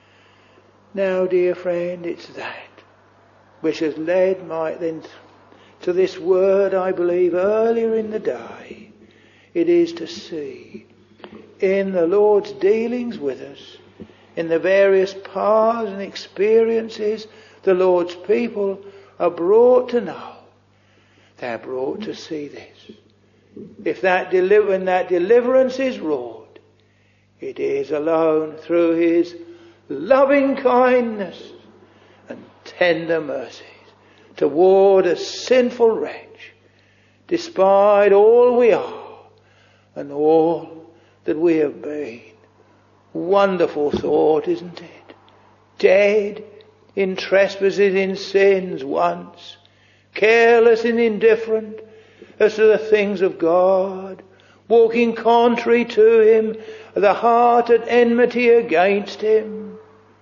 Now, dear friend, it's that which has led then to this word, I believe, earlier in the day. It is to see in the Lord's dealings with us, in the various paths and experiences the Lord's people are brought to know. They're brought to see this. If when that deliverance is wrought, it is alone through his loving kindness and tender mercies toward a sinful wretch, despite all we are and all that we have been. Wonderful thought, isn't it? Dead in trespasses, in sins once, careless and indifferent as to the things of God, walking contrary to him, the heart at enmity against him,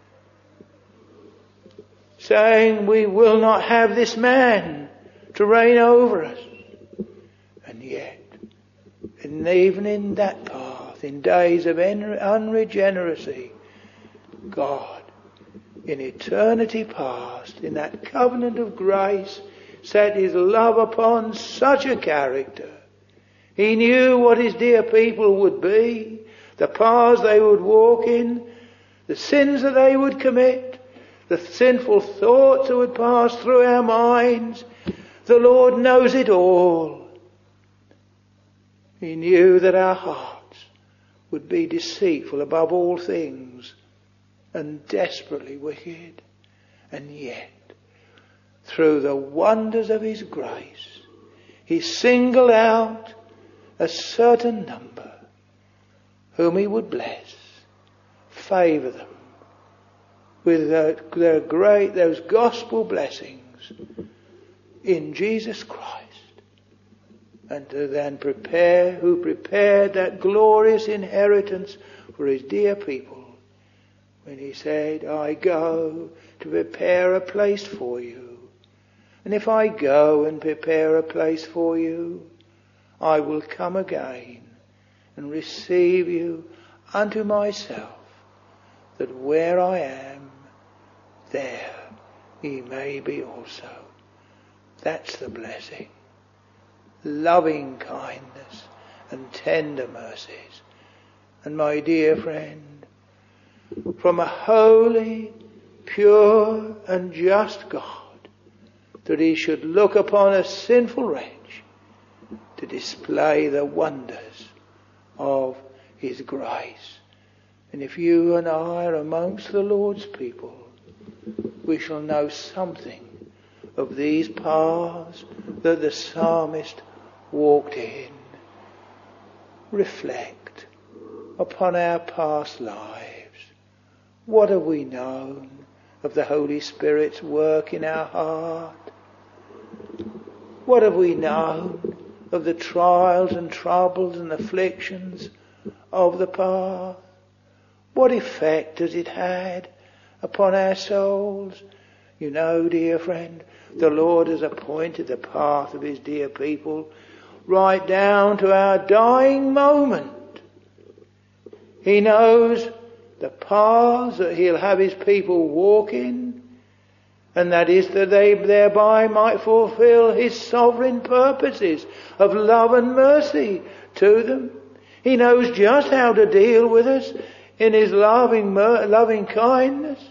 saying we will not have this man to reign over us. And yet, even in that path, in days of unregeneracy, God, in eternity past, in that covenant of grace, set his love upon such a character. He knew what his dear people would be, the paths they would walk in, the sins that they would commit, the sinful thoughts that would pass through our minds. The Lord knows it all. He knew that our hearts would be deceitful above all things and desperately wicked. And yet, through the wonders of his grace, he singled out a certain number whom he would bless, favour them with those gospel blessings in Jesus Christ, and to then prepared that glorious inheritance for his dear people, when he said, I go to prepare a place for you. And if I go and prepare a place for you, I will come again and receive you unto myself, that where I am, there ye may be also. That's the blessing. Loving kindness and tender mercies. And my dear friend, from a holy, pure and just God, that he should look upon a sinful wretch to display the wonders of his grace. And if you and I are amongst the Lord's people, we shall know something of these paths that the psalmist walked in. Reflect upon our past lives. What have we known of the Holy Spirit's work in our heart? What have we known of the trials and troubles and afflictions of the past? What effect has it had upon our souls? You know, dear friend, the Lord has appointed the path of his dear people right down to our dying moment. He knows the paths that he'll have his people walk in, and that is that they thereby might fulfill his sovereign purposes of love and mercy to them. He knows just how to deal with us in his loving kindness.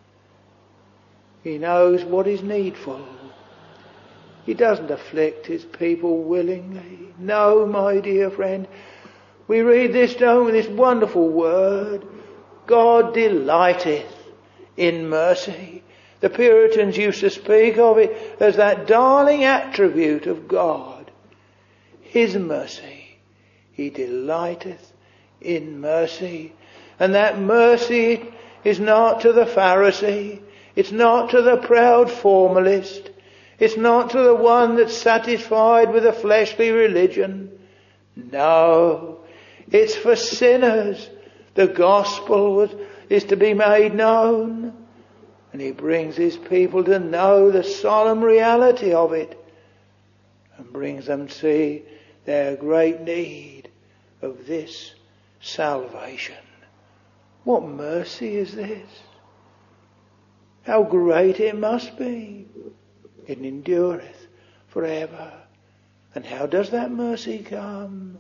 He knows what is needful. He doesn't afflict his people willingly. No, my dear friend. We read this, don't we, this wonderful word. God delighteth in mercy. The Puritans used to speak of it as that darling attribute of God. His mercy. He delighteth in mercy. And that mercy is not to the Pharisee. It's not to the proud formalist. It's not to the one that's satisfied with a fleshly religion. No, it's for sinners. The gospel is to be made known. And he brings his people to know the solemn reality of it, and brings them to see their great need of this salvation. What mercy is this? How great it must be. It endureth forever. And how does that mercy come?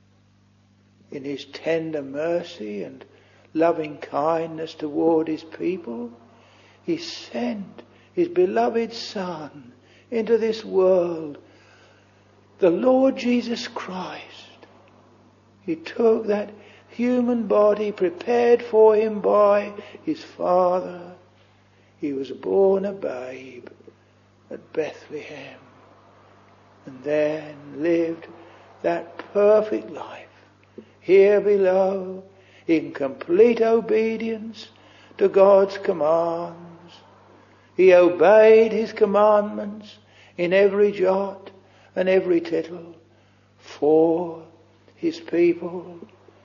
In his tender mercy and loving kindness toward his people, he sent his beloved Son into this world, the Lord Jesus Christ. He took that human body prepared for him by his Father. He was born a babe at Bethlehem, and then lived that perfect life here below in complete obedience to God's commands. He obeyed his commandments in every jot and every tittle for his people.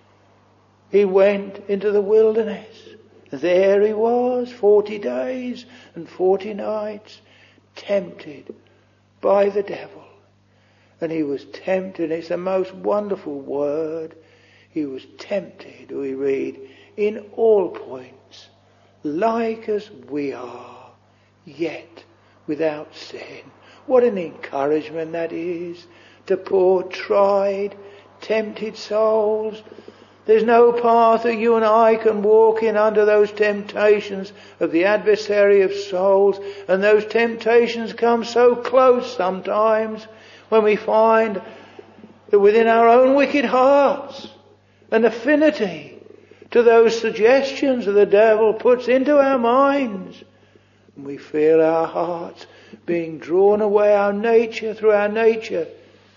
He went into the wilderness. There he was, 40 days and 40 nights, tempted by the devil. And he was tempted, it's the most wonderful word. He was tempted, we read, in all points, like as we are, yet without sin. What an encouragement that is to poor, tried, tempted souls There's no path that you and I can walk in under those temptations of the adversary of souls. And those temptations come so close sometimes when we find that within our own wicked hearts an affinity to those suggestions that the devil puts into our minds. And we feel our hearts being drawn away, our nature, through our nature,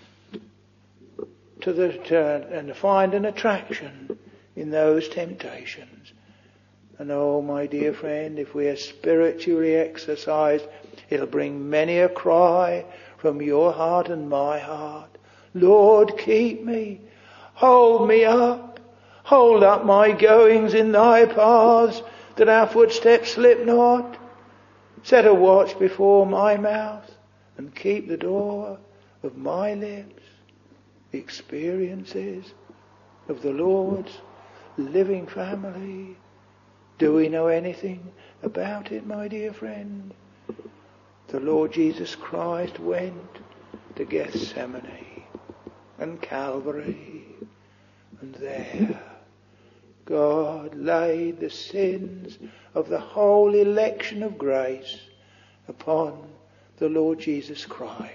and find an attraction in those temptations. And oh, my dear friend, if we are spiritually exercised, it'll bring many a cry from your heart and my heart. Lord, keep me, hold me up, hold up my goings in thy paths, that our footsteps slip not. Set a watch before my mouth, and keep the door of my lips. The experiences of the Lord's living family. Do we know anything about it, my dear friend? The Lord Jesus Christ went to Gethsemane and Calvary, and there God laid the sins of the whole election of grace upon the Lord Jesus Christ.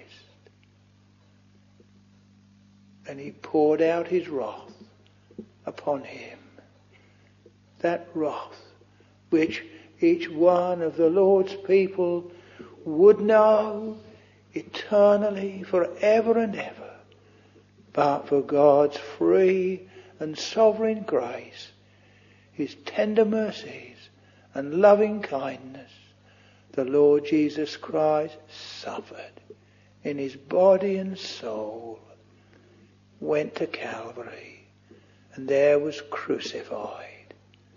And he poured out his wrath upon him. That wrath which each one of the Lord's people would know eternally, forever and ever. But for God's free and sovereign grace, his tender mercies and loving kindness, the Lord Jesus Christ suffered in his body and soul, went to Calvary, and there was crucified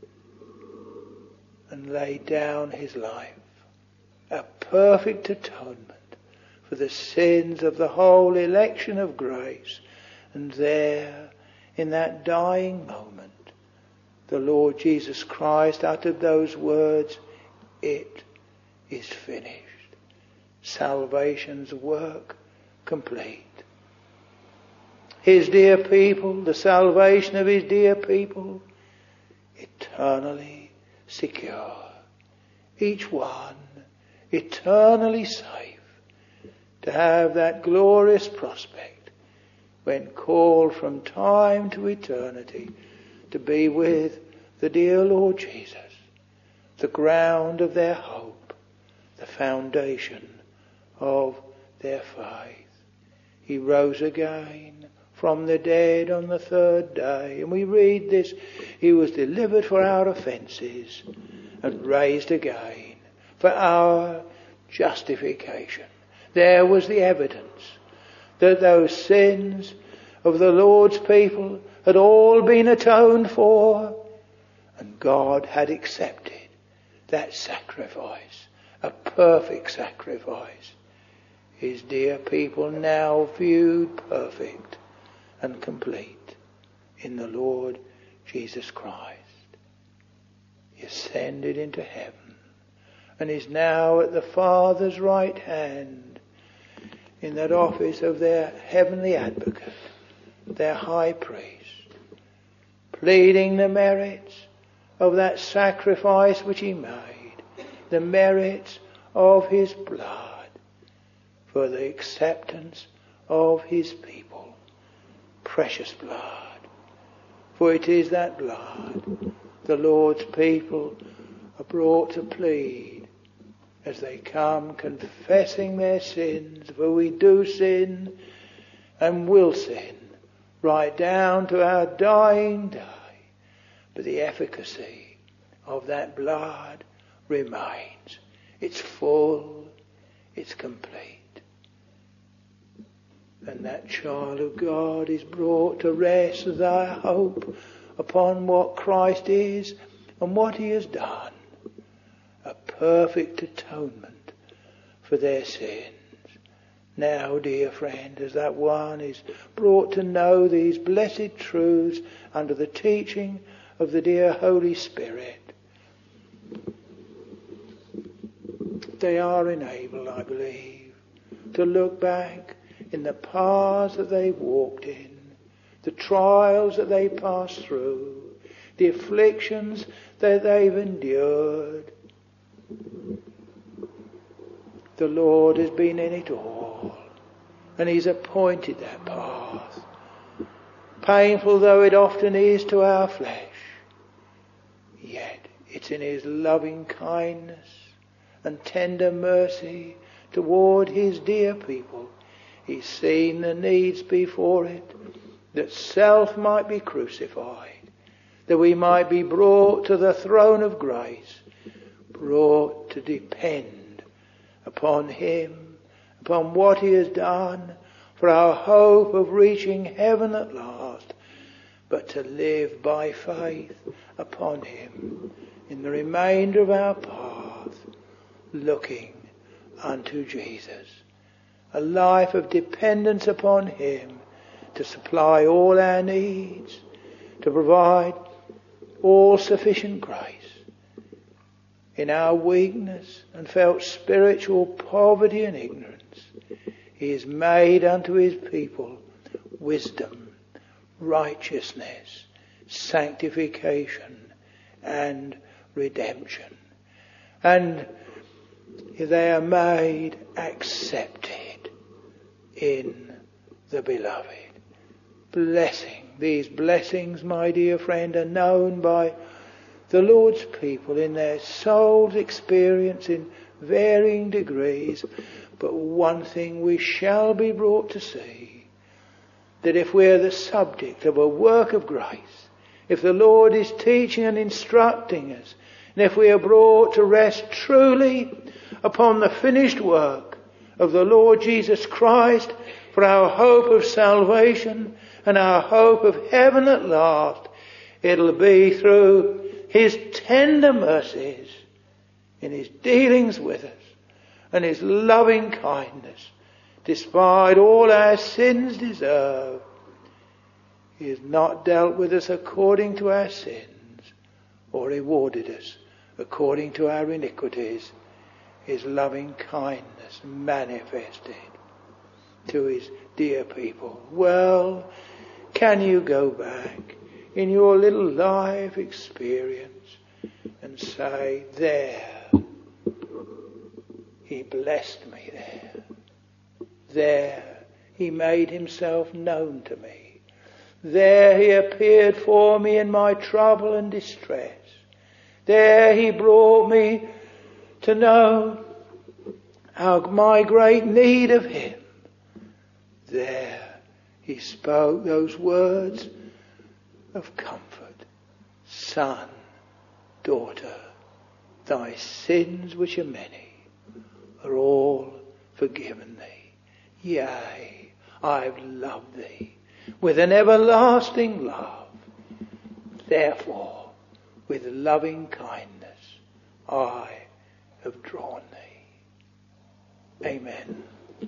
and laid down his life, a perfect atonement for the sins of the whole election of grace. And there, in that dying moment, the Lord Jesus Christ uttered those words, "It is finished." Salvation's work complete. His dear people, the salvation of his dear people, eternally secure. Each one eternally safe, to have that glorious prospect when called from time to eternity to be with the dear Lord Jesus, the ground of their hope, the foundation of their faith. He rose again from the dead on the third day. And we read this: he was delivered for our offences and raised again for our justification. There was the evidence that those sins of the Lord's people had all been atoned for, and God had accepted that sacrifice, a perfect sacrifice. His dear people now viewed perfect and complete in the Lord Jesus Christ. He ascended into heaven and is now at the Father's right hand in that office of their heavenly advocate, their high priest, pleading the merits of that sacrifice which he made, the merits of his blood for the acceptance of his people. Precious blood, for it is that blood the Lord's people are brought to plead as they come confessing their sins, for we do sin and will sin right down to our dying day, but the efficacy of that blood remains. It's full, it's complete. And that child of God is brought to rest their hope upon what Christ is and what he has done. A perfect atonement for their sins. Now, dear friend, as that one is brought to know these blessed truths under the teaching of the dear Holy Spirit, they are enabled, I believe, to look back in the paths that they walked in, the trials that they pass through, the afflictions that they've endured. The Lord has been in it all, and He's appointed that path. Painful though it often is to our flesh, yet it's in His loving kindness and tender mercy toward His dear people. He's seen the needs before it, that self might be crucified, that we might be brought to the throne of grace, brought to depend upon Him, upon what He has done, for our hope of reaching heaven at last, but to live by faith upon Him in the remainder of our path, looking unto Jesus. A life of dependence upon Him to supply all our needs, to provide all sufficient grace. In our weakness and felt spiritual poverty and ignorance, He has made unto His people wisdom, righteousness, sanctification and redemption. And they are made accepted in the Beloved. These blessings, my dear friend, are known by the Lord's people in their soul's experience in varying degrees. But one thing we shall be brought to see, that if we're the subject of a work of grace, if the Lord is teaching and instructing us, and if we are brought to rest truly upon the finished work of the Lord Jesus Christ for our hope of salvation and our hope of heaven at last, it'll be through His tender mercies in His dealings with us and His loving kindness, despite all our sins deserve. He has not dealt with us according to our sins or rewarded us according to our iniquities. His loving kindness manifested to His dear people. Well, can you go back in your little life experience and say, there, He blessed me there. There, He made Himself known to me. There, He appeared for me in my trouble and distress. There, He brought me to know my great need of Him. There, He spoke those words of comfort. Son, daughter, thy sins, which are many, are all forgiven thee. Yea, I've loved thee with an everlasting love. Therefore, with loving kindness, I have drawn thee. Amen.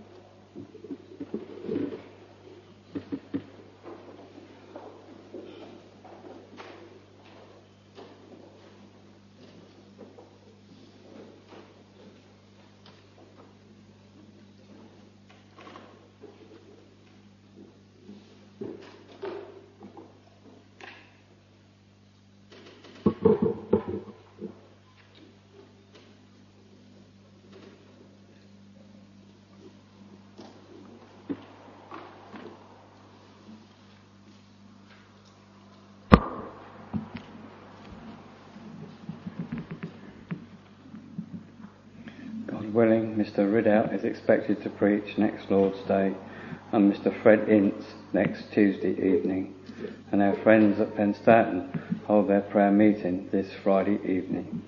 Willing, Mr. Ridout is expected to preach next Lord's Day, and Mr. Fred Ince next Tuesday evening, and our friends at Penstatton hold their prayer meeting this Friday evening.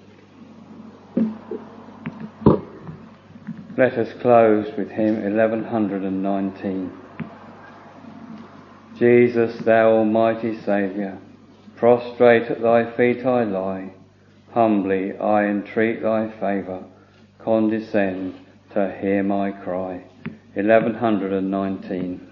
Let us close with hymn 1119. Jesus, thou almighty Saviour, prostrate at thy feet I lie, humbly I entreat thy favour, condescend to hear my cry. 1119.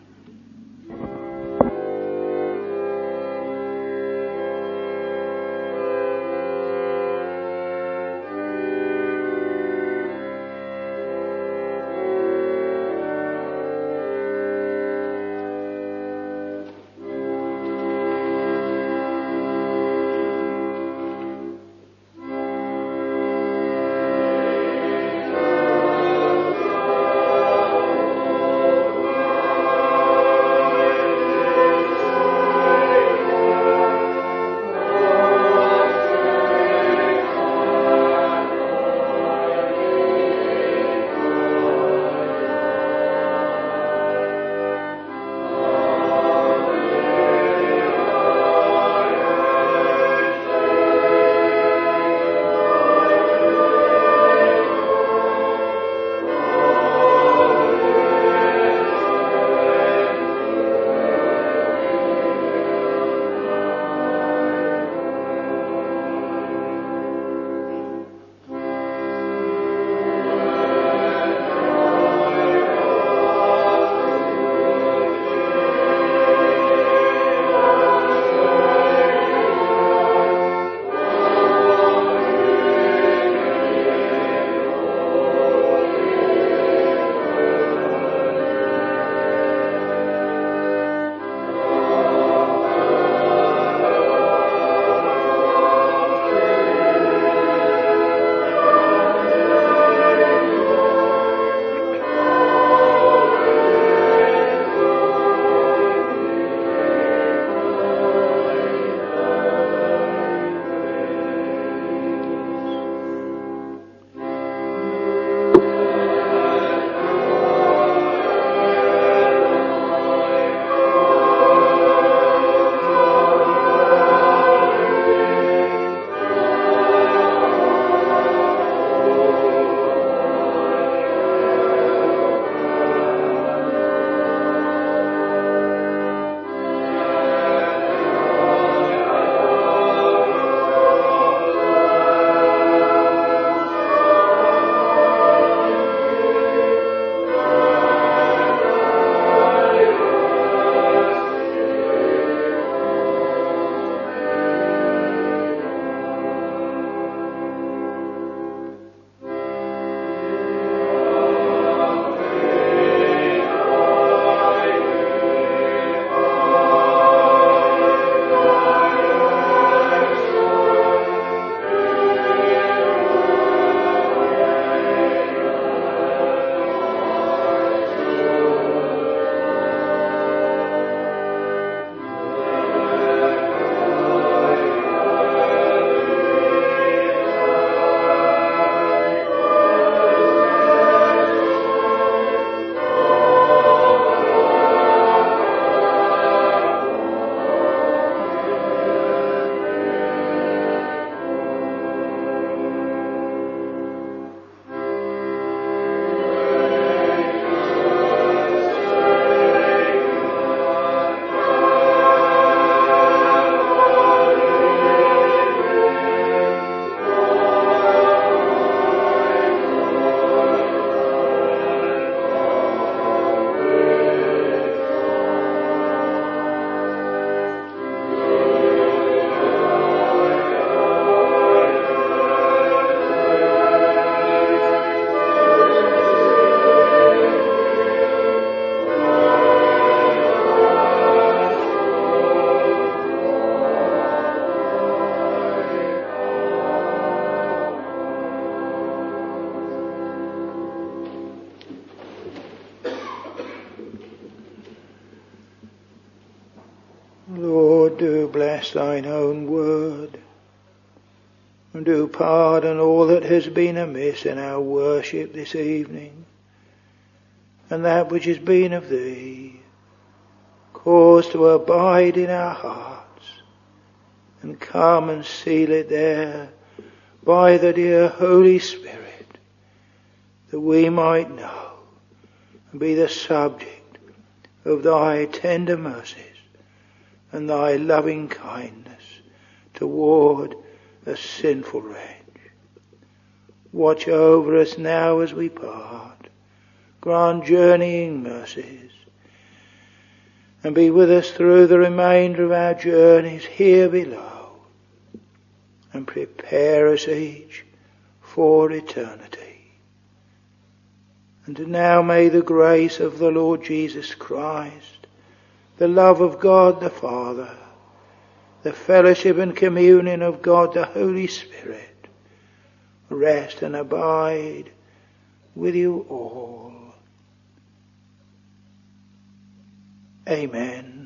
do bless thine own word, and do pardon all that has been amiss in our worship this evening, and that which has been of thee. Cause to abide in our hearts, and come and seal it there by the dear Holy Spirit, that we might know and be the subject of thy tender mercies and thy loving kindness toward a sinful wretch. Watch over us now as we part. Grant journeying mercies, and be with us through the remainder of our journeys here below, and prepare us each for eternity. And now may the grace of the Lord Jesus Christ, the love of God the Father, the fellowship and communion of God the Holy Spirit, rest and abide with you all. Amen.